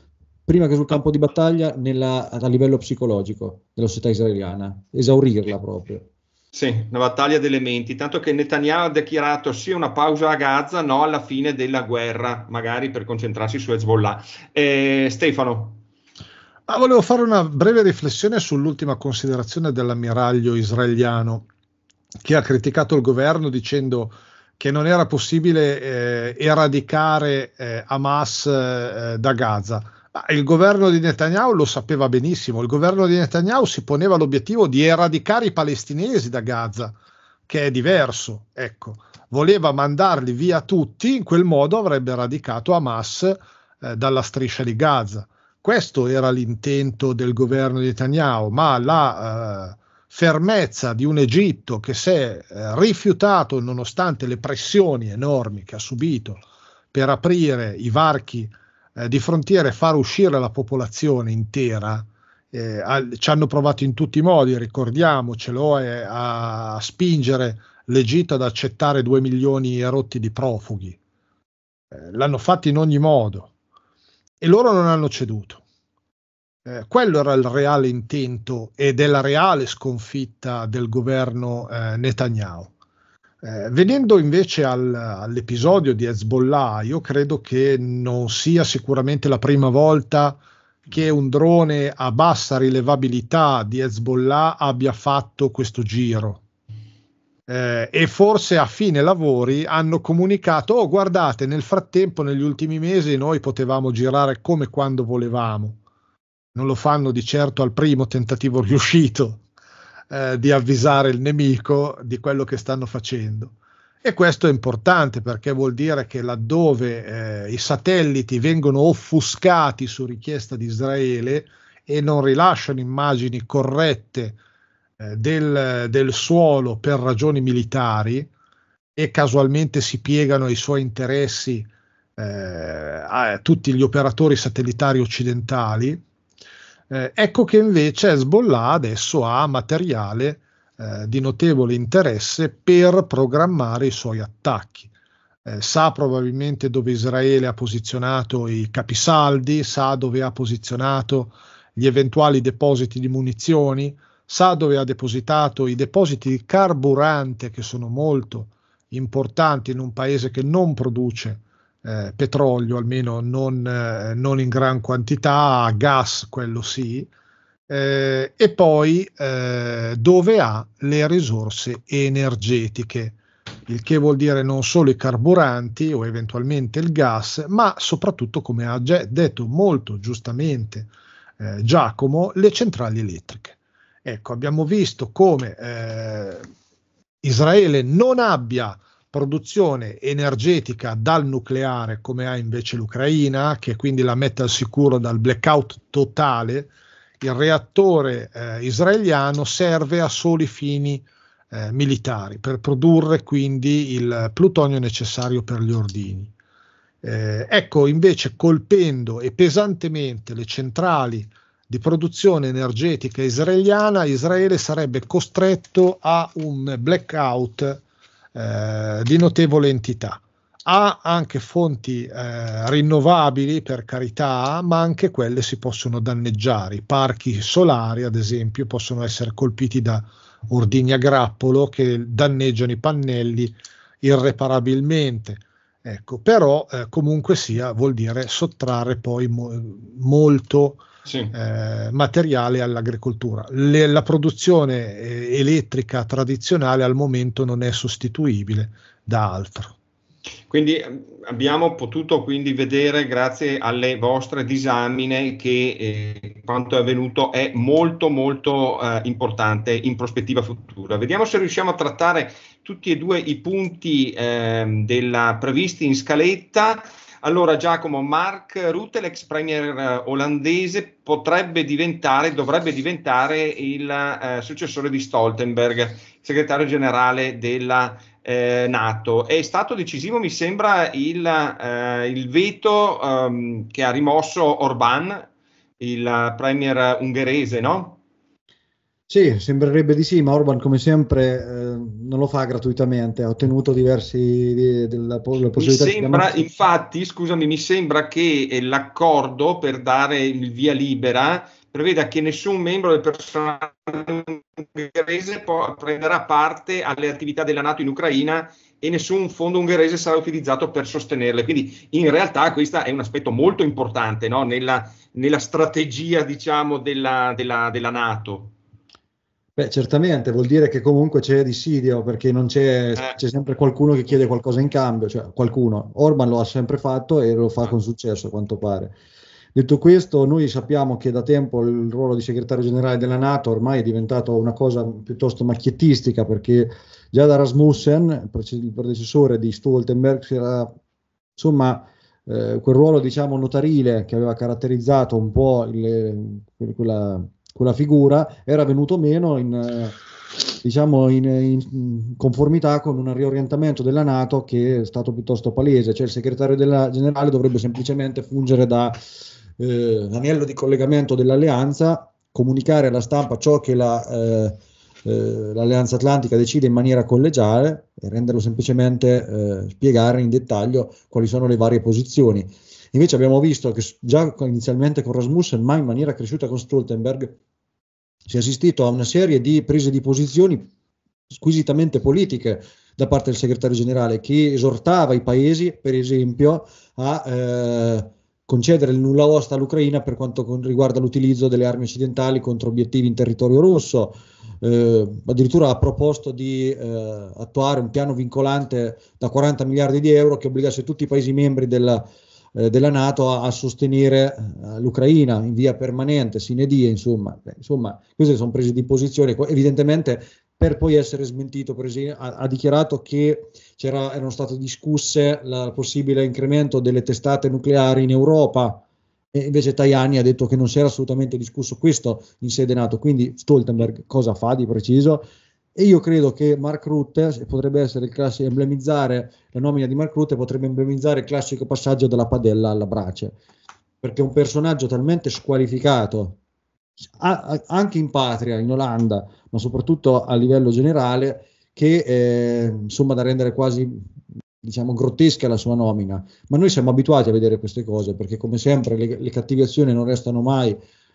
prima che sul campo di battaglia, nella, a livello psicologico della società israeliana, esaurirla proprio. Sì, una battaglia delle menti, tanto che Netanyahu ha dichiarato sì una pausa a Gaza, no alla fine della guerra, magari per concentrarsi su Hezbollah. Eh, Stefano. Ah, volevo fare una breve riflessione sull'ultima considerazione dell'ammiraglio israeliano, che ha criticato il governo dicendo che non era possibile eh, eradicare eh, Hamas eh, da Gaza. Ma il governo di Netanyahu lo sapeva benissimo, il governo di Netanyahu si poneva l'obiettivo di eradicare i palestinesi da Gaza, che è diverso, ecco. Voleva mandarli via tutti, in quel modo avrebbe radicato Hamas eh, dalla striscia di Gaza. Questo era l'intento del governo di Netanyahu, ma la eh, fermezza di un Egitto che si è eh, rifiutato, nonostante le pressioni enormi che ha subito, per aprire i varchi eh, di frontiera e far uscire la popolazione intera, eh, a, ci hanno provato in tutti i modi, ricordiamocelo, eh, a spingere l'Egitto ad accettare due milioni e rotti di profughi. Eh, l'hanno fatto in ogni modo. E loro non hanno ceduto. Eh, quello era il reale intento e della reale sconfitta del governo eh, Netanyahu. Eh, venendo invece al, all'episodio di Hezbollah, io credo che non sia sicuramente la prima volta che un drone a bassa rilevabilità di Hezbollah abbia fatto questo giro. Eh, e forse a fine lavori hanno comunicato: oh, guardate, nel frattempo negli ultimi mesi noi potevamo girare come quando volevamo. Non lo fanno di certo al primo tentativo riuscito eh, di avvisare il nemico di quello che stanno facendo, e questo è importante perché vuol dire che laddove eh, i satelliti vengono offuscati su richiesta di Israele e non rilasciano immagini corrette Del, del suolo per ragioni militari e casualmente si piegano ai suoi interessi eh, a tutti gli operatori satellitari occidentali, eh, ecco che invece Hezbollah adesso ha materiale eh, di notevole interesse per programmare i suoi attacchi. Eh, sa probabilmente dove Israele ha posizionato i capisaldi, sa dove ha posizionato gli eventuali depositi di munizioni, sa dove ha depositato i depositi di carburante, che sono molto importanti in un paese che non produce eh, petrolio, almeno non, eh, non in gran quantità, gas quello sì, eh, e poi eh, dove ha le risorse energetiche, il che vuol dire non solo i carburanti o eventualmente il gas, ma soprattutto, come ha già detto molto giustamente eh, Giacomo, le centrali elettriche. Ecco, abbiamo visto come eh, Israele non abbia produzione energetica dal nucleare come ha invece l'Ucraina, che quindi la mette al sicuro dal blackout totale. Il reattore eh, israeliano serve a soli fini eh, militari, per produrre quindi il plutonio necessario per gli ordigni. Eh, ecco, invece, colpendo e pesantemente le centrali di produzione energetica israeliana, Israele sarebbe costretto a un blackout eh, di notevole entità. Ha anche fonti eh, rinnovabili, per carità, ma anche quelle si possono danneggiare. I parchi solari, ad esempio, possono essere colpiti da ordigni a grappolo che danneggiano i pannelli irreparabilmente. Ecco, però eh, comunque sia, vuol dire sottrarre poi mo- molto Sì. Eh, materiale all'agricoltura. Le, la produzione eh, elettrica tradizionale al momento non è sostituibile da altro. Quindi abbiamo potuto quindi vedere, grazie alle vostre disamine, che eh, quanto è avvenuto è molto molto eh, importante in prospettiva futura. Vediamo se riusciamo a trattare tutti e due i punti eh, della, previsti in scaletta. Allora, Giacomo, Mark Rutte, l'ex premier olandese, potrebbe diventare, dovrebbe diventare il eh, successore di Stoltenberg, segretario generale della eh, NATO. È stato decisivo, mi sembra, il, eh, il veto um, che ha rimosso Orbán, il premier ungherese, no? Sì, sembrerebbe di sì, ma Orban come sempre eh, non lo fa gratuitamente, ha ottenuto diversi di, della, la Mi possibilità di sembra, chiamarsi. infatti, scusami, mi sembra che eh, l'accordo per dare il via libera preveda che nessun membro del personale ungherese po- prenderà parte alle attività della NATO in Ucraina e nessun fondo ungherese sarà utilizzato per sostenerle. Quindi in realtà questo è un aspetto molto importante, no? nella, nella strategia, diciamo, della, della, della NATO. Beh, certamente vuol dire che comunque c'è dissidio perché non c'è, Eh, c'è sempre qualcuno che chiede qualcosa in cambio, cioè qualcuno. Orban lo ha sempre fatto e lo fa con successo, a quanto pare. Detto questo, noi sappiamo che da tempo il ruolo di segretario generale della NATO ormai è diventato una cosa piuttosto macchiettistica perché già da Rasmussen, il predecessore di Stoltenberg, si era, insomma, eh, quel ruolo, diciamo, notarile che aveva caratterizzato un po' il, quella, quella figura era venuto meno in, eh, diciamo, in, in conformità con un riorientamento della NATO che è stato piuttosto palese, cioè il segretario della generale dovrebbe semplicemente fungere da eh, anello di collegamento dell'alleanza, comunicare alla stampa ciò che la, eh, eh, l'Alleanza Atlantica decide in maniera collegiale e renderlo semplicemente eh, spiegare in dettaglio quali sono le varie posizioni. Invece abbiamo visto che già inizialmente con Rasmussen, ma in maniera cresciuta con Stoltenberg, si è assistito a una serie di prese di posizioni squisitamente politiche da parte del segretario generale che esortava i paesi, per esempio, a eh, concedere il nulla osta all'Ucraina per quanto riguarda l'utilizzo delle armi occidentali contro obiettivi in territorio russo. Eh, addirittura ha proposto di eh, attuare un piano vincolante da quaranta miliardi di euro che obbligasse tutti i paesi membri della eh, della NATO a, a sostenere eh, l'Ucraina in via permanente, sine die, insomma. Beh, insomma, queste sono prese di posizione, evidentemente per poi essere smentito, per esempio, ha, ha dichiarato che c'era, erano state discusse il possibile incremento delle testate nucleari in Europa, e invece Tajani ha detto che non si era assolutamente discusso questo in sede NATO, quindi Stoltenberg cosa fa di preciso? E io credo che Mark Rutte potrebbe essere il classico, emblemizzare la nomina di Mark Rutte potrebbe emblemizzare il classico passaggio dalla padella alla brace, perché è un personaggio talmente squalificato a, a, anche in patria, in Olanda, ma soprattutto a livello generale, che eh, insomma da rendere quasi, diciamo, grottesca la sua nomina. Ma noi siamo abituati a vedere queste cose perché come sempre le, le cattive azioni non restano mai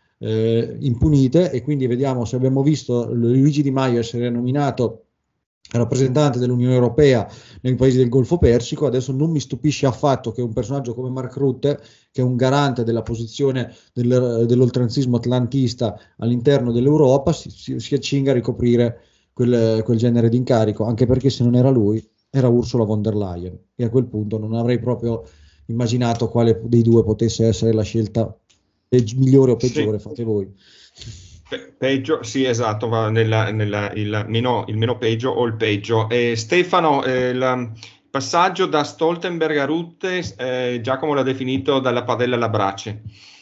Eh, impunite, e quindi vediamo, se abbiamo visto Luigi Di Maio essere nominato rappresentante dell'Unione Europea nei paesi del Golfo Persico, adesso non mi stupisce affatto che un personaggio come Mark Rutte, che è un garante della posizione del, dell'oltranzismo atlantista all'interno dell'Europa, si, si, si accinga a ricoprire quel, quel genere di incarico, anche perché se non era lui era Ursula von der Leyen, e a quel punto non avrei proprio immaginato quale dei due potesse essere la scelta migliore o peggiore, sì. Fate voi. Pe- peggio, sì, esatto, va nella, nella, il, meno, il meno peggio o il peggio. Eh, Stefano, eh, il passaggio da Stoltenberg a Rutte, eh, Giacomo l'ha definito dalla padella alla brace.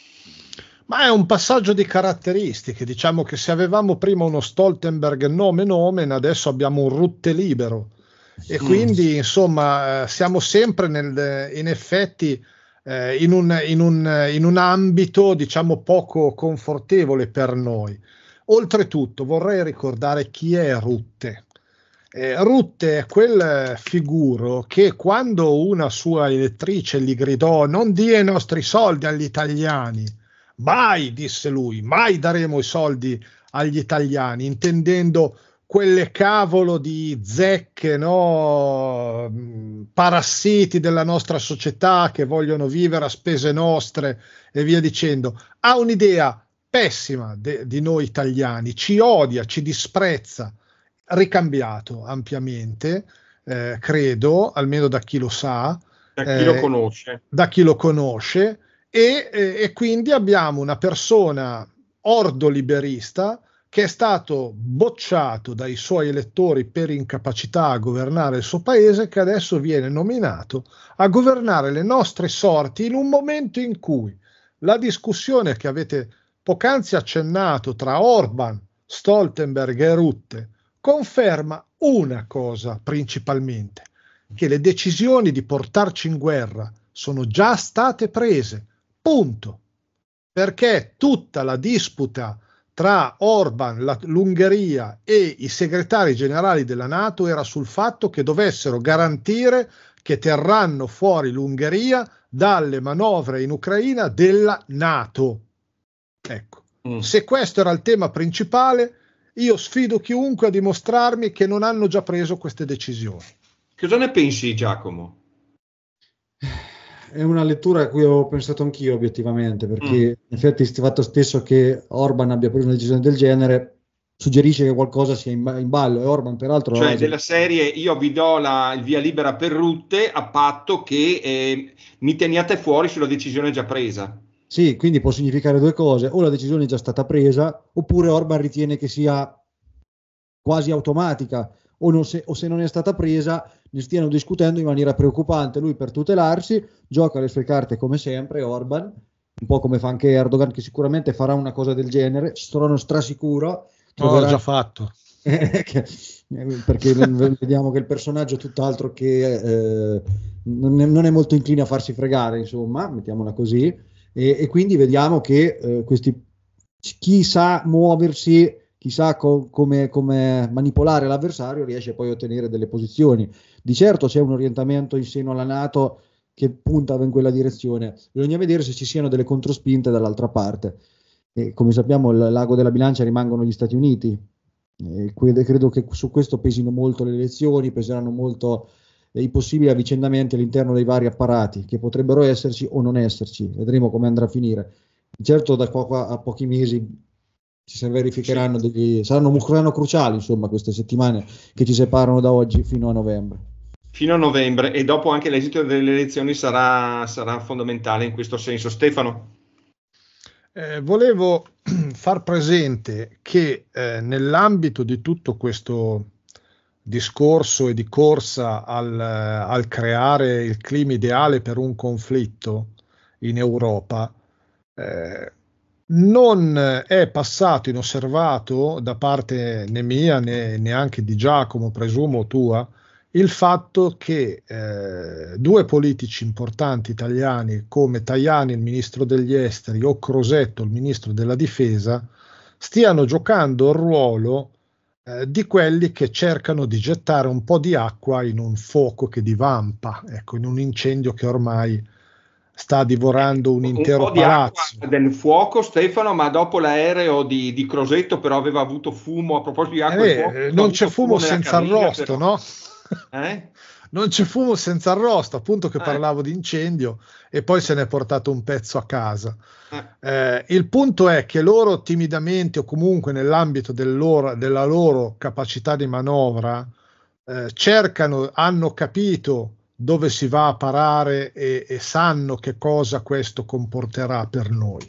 Ma è un passaggio di caratteristiche, diciamo che se avevamo prima uno Stoltenberg nome nomen, adesso abbiamo un Rutte libero, e quindi mm. insomma siamo sempre nel, in effetti eh, in, un, in, un, in un ambito, diciamo, poco confortevole per noi. Oltretutto vorrei ricordare chi è Rutte. Eh, Rutte è quel figuro che quando una sua elettrice gli gridò non dia i nostri soldi agli italiani, mai, disse lui, mai daremo i soldi agli italiani, intendendo quelle cavolo di zecche, no? Parassiti della nostra società che vogliono vivere a spese nostre e via dicendo. Ha un'idea pessima de- di noi italiani, ci odia, ci disprezza, ricambiato ampiamente, eh, credo, almeno da chi lo sa. Da chi lo eh, conosce. Da chi lo conosce. E, e, e quindi abbiamo una persona ordoliberista che è stato bocciato dai suoi elettori per incapacità a governare il suo paese, che adesso viene nominato a governare le nostre sorti in un momento in cui la discussione che avete poc'anzi accennato tra Orban, Stoltenberg e Rutte conferma una cosa principalmente, che le decisioni di portarci in guerra sono già state prese. Punto. Perché tutta la disputa tra Orban, la, l'Ungheria e i segretari generali della NATO era sul fatto che dovessero garantire che terranno fuori l'Ungheria dalle manovre in Ucraina della NATO. Ecco, mm. se questo era il tema principale, io sfido chiunque a dimostrarmi che non hanno già preso queste decisioni. Cosa ne pensi, Giacomo? È una lettura a cui ho pensato anch'io obiettivamente, perché mm. in effetti il fatto stesso che Orban abbia preso una decisione del genere suggerisce che qualcosa sia in, in ballo, e Orban peraltro... Cioè della serie io vi do la, il via libera per Rutte a patto che eh, mi teniate fuori sulla decisione già presa. Sì, quindi può significare due cose: o la decisione è già stata presa, oppure Orban ritiene che sia quasi automatica, o, non se, o se non è stata presa ne stiano discutendo in maniera preoccupante. Lui, per tutelarsi, gioca le sue carte come sempre, Orban, un po' come fa anche Erdogan, che sicuramente farà una cosa del genere, sono strasicuro. No, l'ho già fatto. Perché vediamo che il personaggio è tutt'altro che eh, non, è, non è molto incline a farsi fregare, insomma, mettiamola così, e, e quindi vediamo che eh, questi, chi sa muoversi, chi sa co- come, come manipolare l'avversario, riesce poi a ottenere delle posizioni. Di certo c'è un orientamento in seno alla NATO che punta in quella direzione, bisogna vedere se ci siano delle controspinte dall'altra parte. E come sappiamo, il l'ago della bilancia rimangono gli Stati Uniti, e credo che su questo pesino molto le elezioni, peseranno molto i possibili avvicendamenti all'interno dei vari apparati, che potrebbero esserci o non esserci. Vedremo come andrà a finire. Certo, da qua a pochi mesi si verificheranno degli, saranno, saranno cruciali, insomma, queste settimane che ci separano da oggi fino a novembre. Fino a novembre, e dopo anche l'esito delle elezioni sarà, sarà fondamentale in questo senso. Stefano? Eh, volevo far presente che eh, nell'ambito di tutto questo discorso e di corsa al, al creare il clima ideale per un conflitto in Europa, eh, non è passato inosservato da parte né mia né neanche di Giacomo, presumo tua, il fatto che eh, due politici importanti italiani come Tajani, il ministro degli esteri, o Crosetto, il ministro della difesa, stiano giocando il ruolo eh, di quelli che cercano di gettare un po' di acqua in un fuoco che divampa, ecco, in un incendio che ormai sta divorando un intero un po' palazzo. Di acqua del fuoco, Stefano, ma dopo l'aereo di, di Crosetto però aveva avuto fumo. A proposito di acqua eh, e fuoco, non c'è fumo, fumo senza arrosto, però. No? Eh? Non c'è fumo senza arrosto, appunto che eh. parlavo di incendio, e poi se ne è portato un pezzo a casa. Eh. Eh, il punto è che loro timidamente, o comunque nell'ambito del loro, della loro capacità di manovra, eh, cercano, hanno capito dove si va a parare e, e sanno che cosa questo comporterà per noi.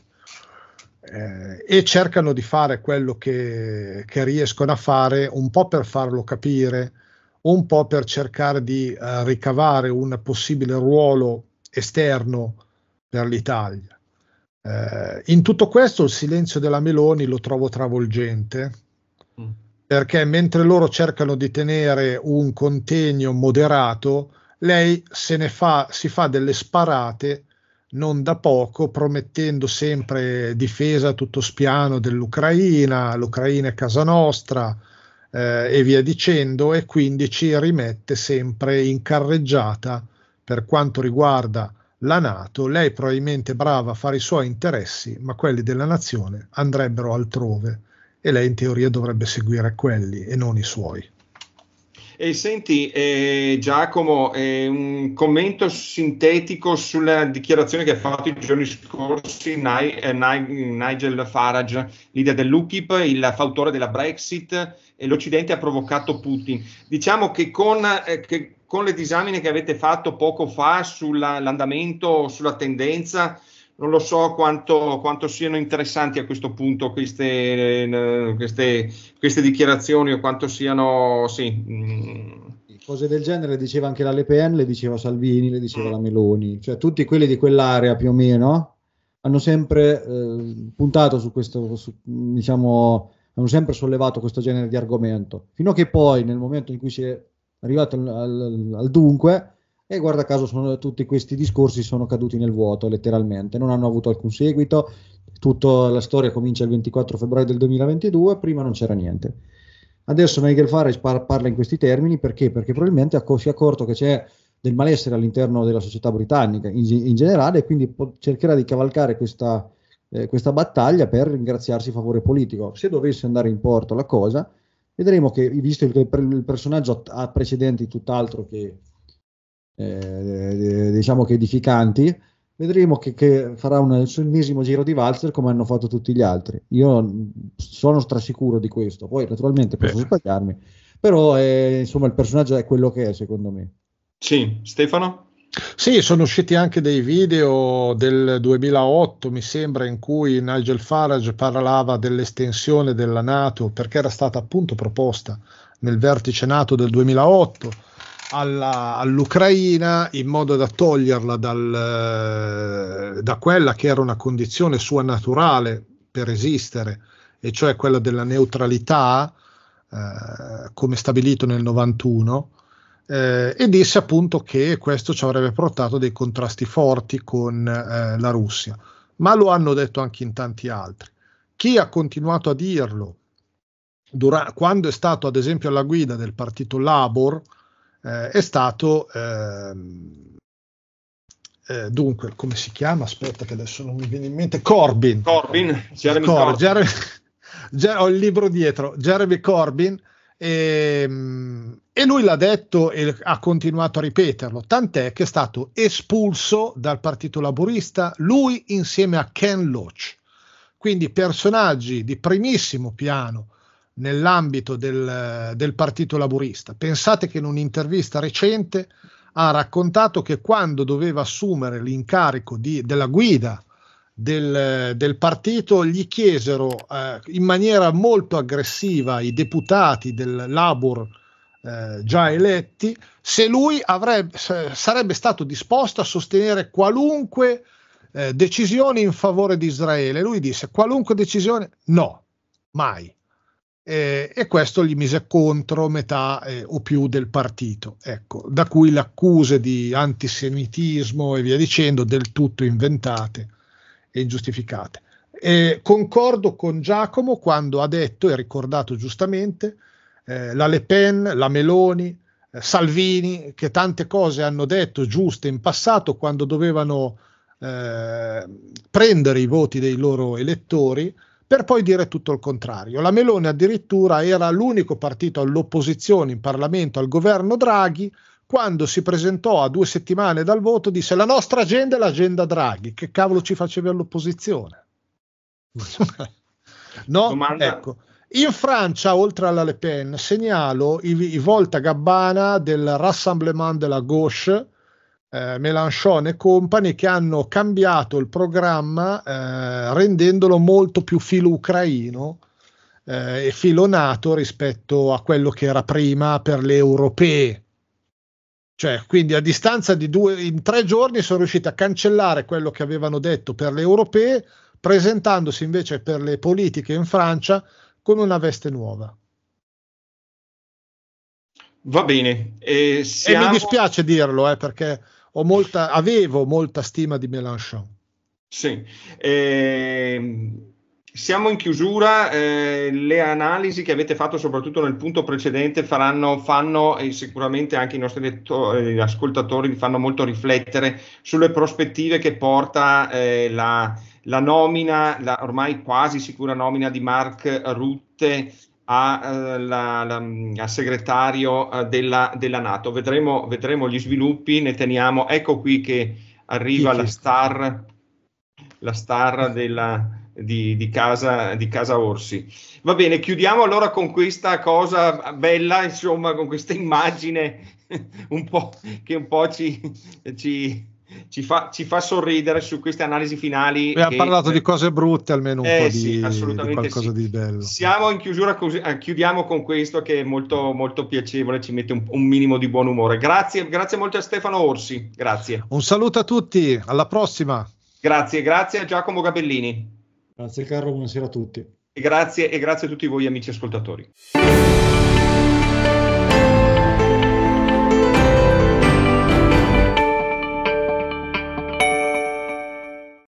Eh, e cercano di fare quello che, che riescono a fare, un po' per farlo capire, un po' per cercare di uh, ricavare un possibile ruolo esterno per l'Italia. Eh, in tutto questo il silenzio della Meloni lo trovo travolgente, mm. perché mentre loro cercano di tenere un contegno moderato, lei se ne fa, si fa delle sparate non da poco, promettendo sempre difesa a tutto spiano dell'Ucraina, l'Ucraina è casa nostra, Eh, e via dicendo, e quindi ci rimette sempre in carreggiata per quanto riguarda la NATO. Lei probabilmente è brava a fare i suoi interessi, ma quelli della nazione andrebbero altrove, e lei in teoria dovrebbe seguire quelli e non i suoi. E senti, eh, Giacomo, eh, un commento sintetico sulla dichiarazione che ha fatto i giorni scorsi Ni- eh, Ni- Nigel Farage, leader dell'U K I P, il fautore della Brexit, e l'Occidente ha provocato Putin. Diciamo che con, eh, che con le disamine che avete fatto poco fa sull'andamento, sulla tendenza, non lo so quanto, quanto siano interessanti a questo punto queste, eh, queste, queste dichiarazioni, o quanto siano, sì. Mh. Cose del genere diceva anche la Le Pen, le diceva Salvini, le diceva la Meloni, cioè tutti quelli di quell'area più o meno hanno sempre eh, puntato su questo, su, diciamo, hanno sempre sollevato questo genere di argomento, fino a che poi nel momento in cui si è arrivato al, al, al dunque e guarda caso sono, tutti questi discorsi sono caduti nel vuoto letteralmente, non hanno avuto alcun seguito. Tutta la storia comincia il ventiquattro febbraio del duemilaventidue, prima non c'era niente. Adesso Nigel Farage par- parla in questi termini perché? Perché probabilmente acc- si è accorto che c'è del malessere all'interno della società britannica in, in generale, e quindi po- cercherà di cavalcare questa, eh, questa battaglia per ringraziarsi favore politico. Se dovesse andare in porto la cosa, vedremo che, visto che il, il personaggio ha precedenti tutt'altro che eh, diciamo che edificanti, vedremo che, che farà un, il suo ennesimo giro di valzer come hanno fatto tutti gli altri. Io sono strasicuro di questo, poi naturalmente posso Beh. sbagliarmi, però eh, insomma il personaggio è quello che è, secondo me. Sì, Stefano? Sì, sono usciti anche dei video del duemilaotto, mi sembra, in cui Nigel Farage parlava dell'estensione della NATO, perché era stata appunto proposta nel vertice NATO del duemilaotto alla, all'Ucraina, in modo da toglierla dal, da quella che era una condizione sua naturale per esistere, e cioè quella della neutralità, eh, come stabilito nel novantuno. Eh, e disse appunto che questo ci avrebbe portato dei contrasti forti con eh, la Russia, ma lo hanno detto anche in tanti altri. Chi ha continuato a dirlo dura- quando è stato ad esempio alla guida del partito Labour eh, è stato ehm, eh, dunque, come si chiama? Aspetta che adesso non mi viene in mente. Corbyn Corbyn, Jeremy Cor- Corbyn. Jeremy, Jer- ho il libro dietro, Jeremy Corbyn. E, e lui l'ha detto e ha continuato a ripeterlo, tant'è che è stato espulso dal partito laburista lui insieme a Ken Loach, quindi personaggi di primissimo piano nell'ambito del, del partito laburista. Pensate che in un'intervista recente ha raccontato che quando doveva assumere l'incarico di, della guida Del, del partito gli chiesero eh, in maniera molto aggressiva i deputati del Labour eh, già eletti se lui avrebbe, sarebbe stato disposto a sostenere qualunque eh, decisione in favore di Israele. Lui disse qualunque decisione no, mai. Eh, e questo gli mise contro metà eh, o più del partito, ecco, da cui le accuse di antisemitismo e via dicendo, del tutto inventate e ingiustificate. E concordo con Giacomo quando ha detto e ricordato giustamente eh, la Le Pen, la Meloni, eh, Salvini, che tante cose hanno detto giuste in passato quando dovevano eh, prendere i voti dei loro elettori, per poi dire tutto il contrario. La Meloni addirittura era l'unico partito all'opposizione in Parlamento al governo Draghi. Quando si presentò a due settimane dal voto disse la nostra agenda è l'agenda Draghi. Che cavolo ci facevi all'opposizione? No? Domanda. Ecco. In Francia, oltre alla Le Pen, segnalo i, i Volta Gabbana del Rassemblement de la Gauche, eh, Mélenchon e compagni, che hanno cambiato il programma eh, rendendolo molto più filo ucraino eh, e filo NATO rispetto a quello che era prima per le europee. Cioè, quindi a distanza di due, in tre giorni sono riusciti a cancellare quello che avevano detto per le europee, presentandosi invece per le politiche in Francia con una veste nuova. Va bene. E, siamo... e mi dispiace dirlo, eh, perché ho molta, avevo molta stima di Mélenchon. Sì. Eh... Siamo in chiusura, eh, le analisi che avete fatto soprattutto nel punto precedente faranno, fanno e sicuramente anche i nostri lettori, ascoltatori fanno molto riflettere sulle prospettive che porta eh, la, la nomina, la ormai quasi sicura nomina di Mark Rutte a, eh, la, la, a segretario eh, della, della NATO. Vedremo, vedremo gli sviluppi, ne teniamo, ecco qui che arriva la star, la star della... Di, di, casa, di casa Orsi. Va bene, chiudiamo allora con questa cosa bella, insomma, con questa immagine un po' che un po' ci, ci, ci, fa, ci fa sorridere su queste analisi finali. Abbiamo che, parlato di cose brutte, almeno un eh, po' sì, di, assolutamente di qualcosa sì. di bello. Siamo in chiusura, così, chiudiamo con questo che è molto, molto piacevole, ci mette un, un minimo di buon umore. Grazie, grazie molto a Stefano Orsi, grazie. Un saluto a tutti, alla prossima. Grazie, grazie a Giacomo Gabellini. Grazie Carlo, buonasera a tutti. E grazie, e grazie a tutti voi amici ascoltatori.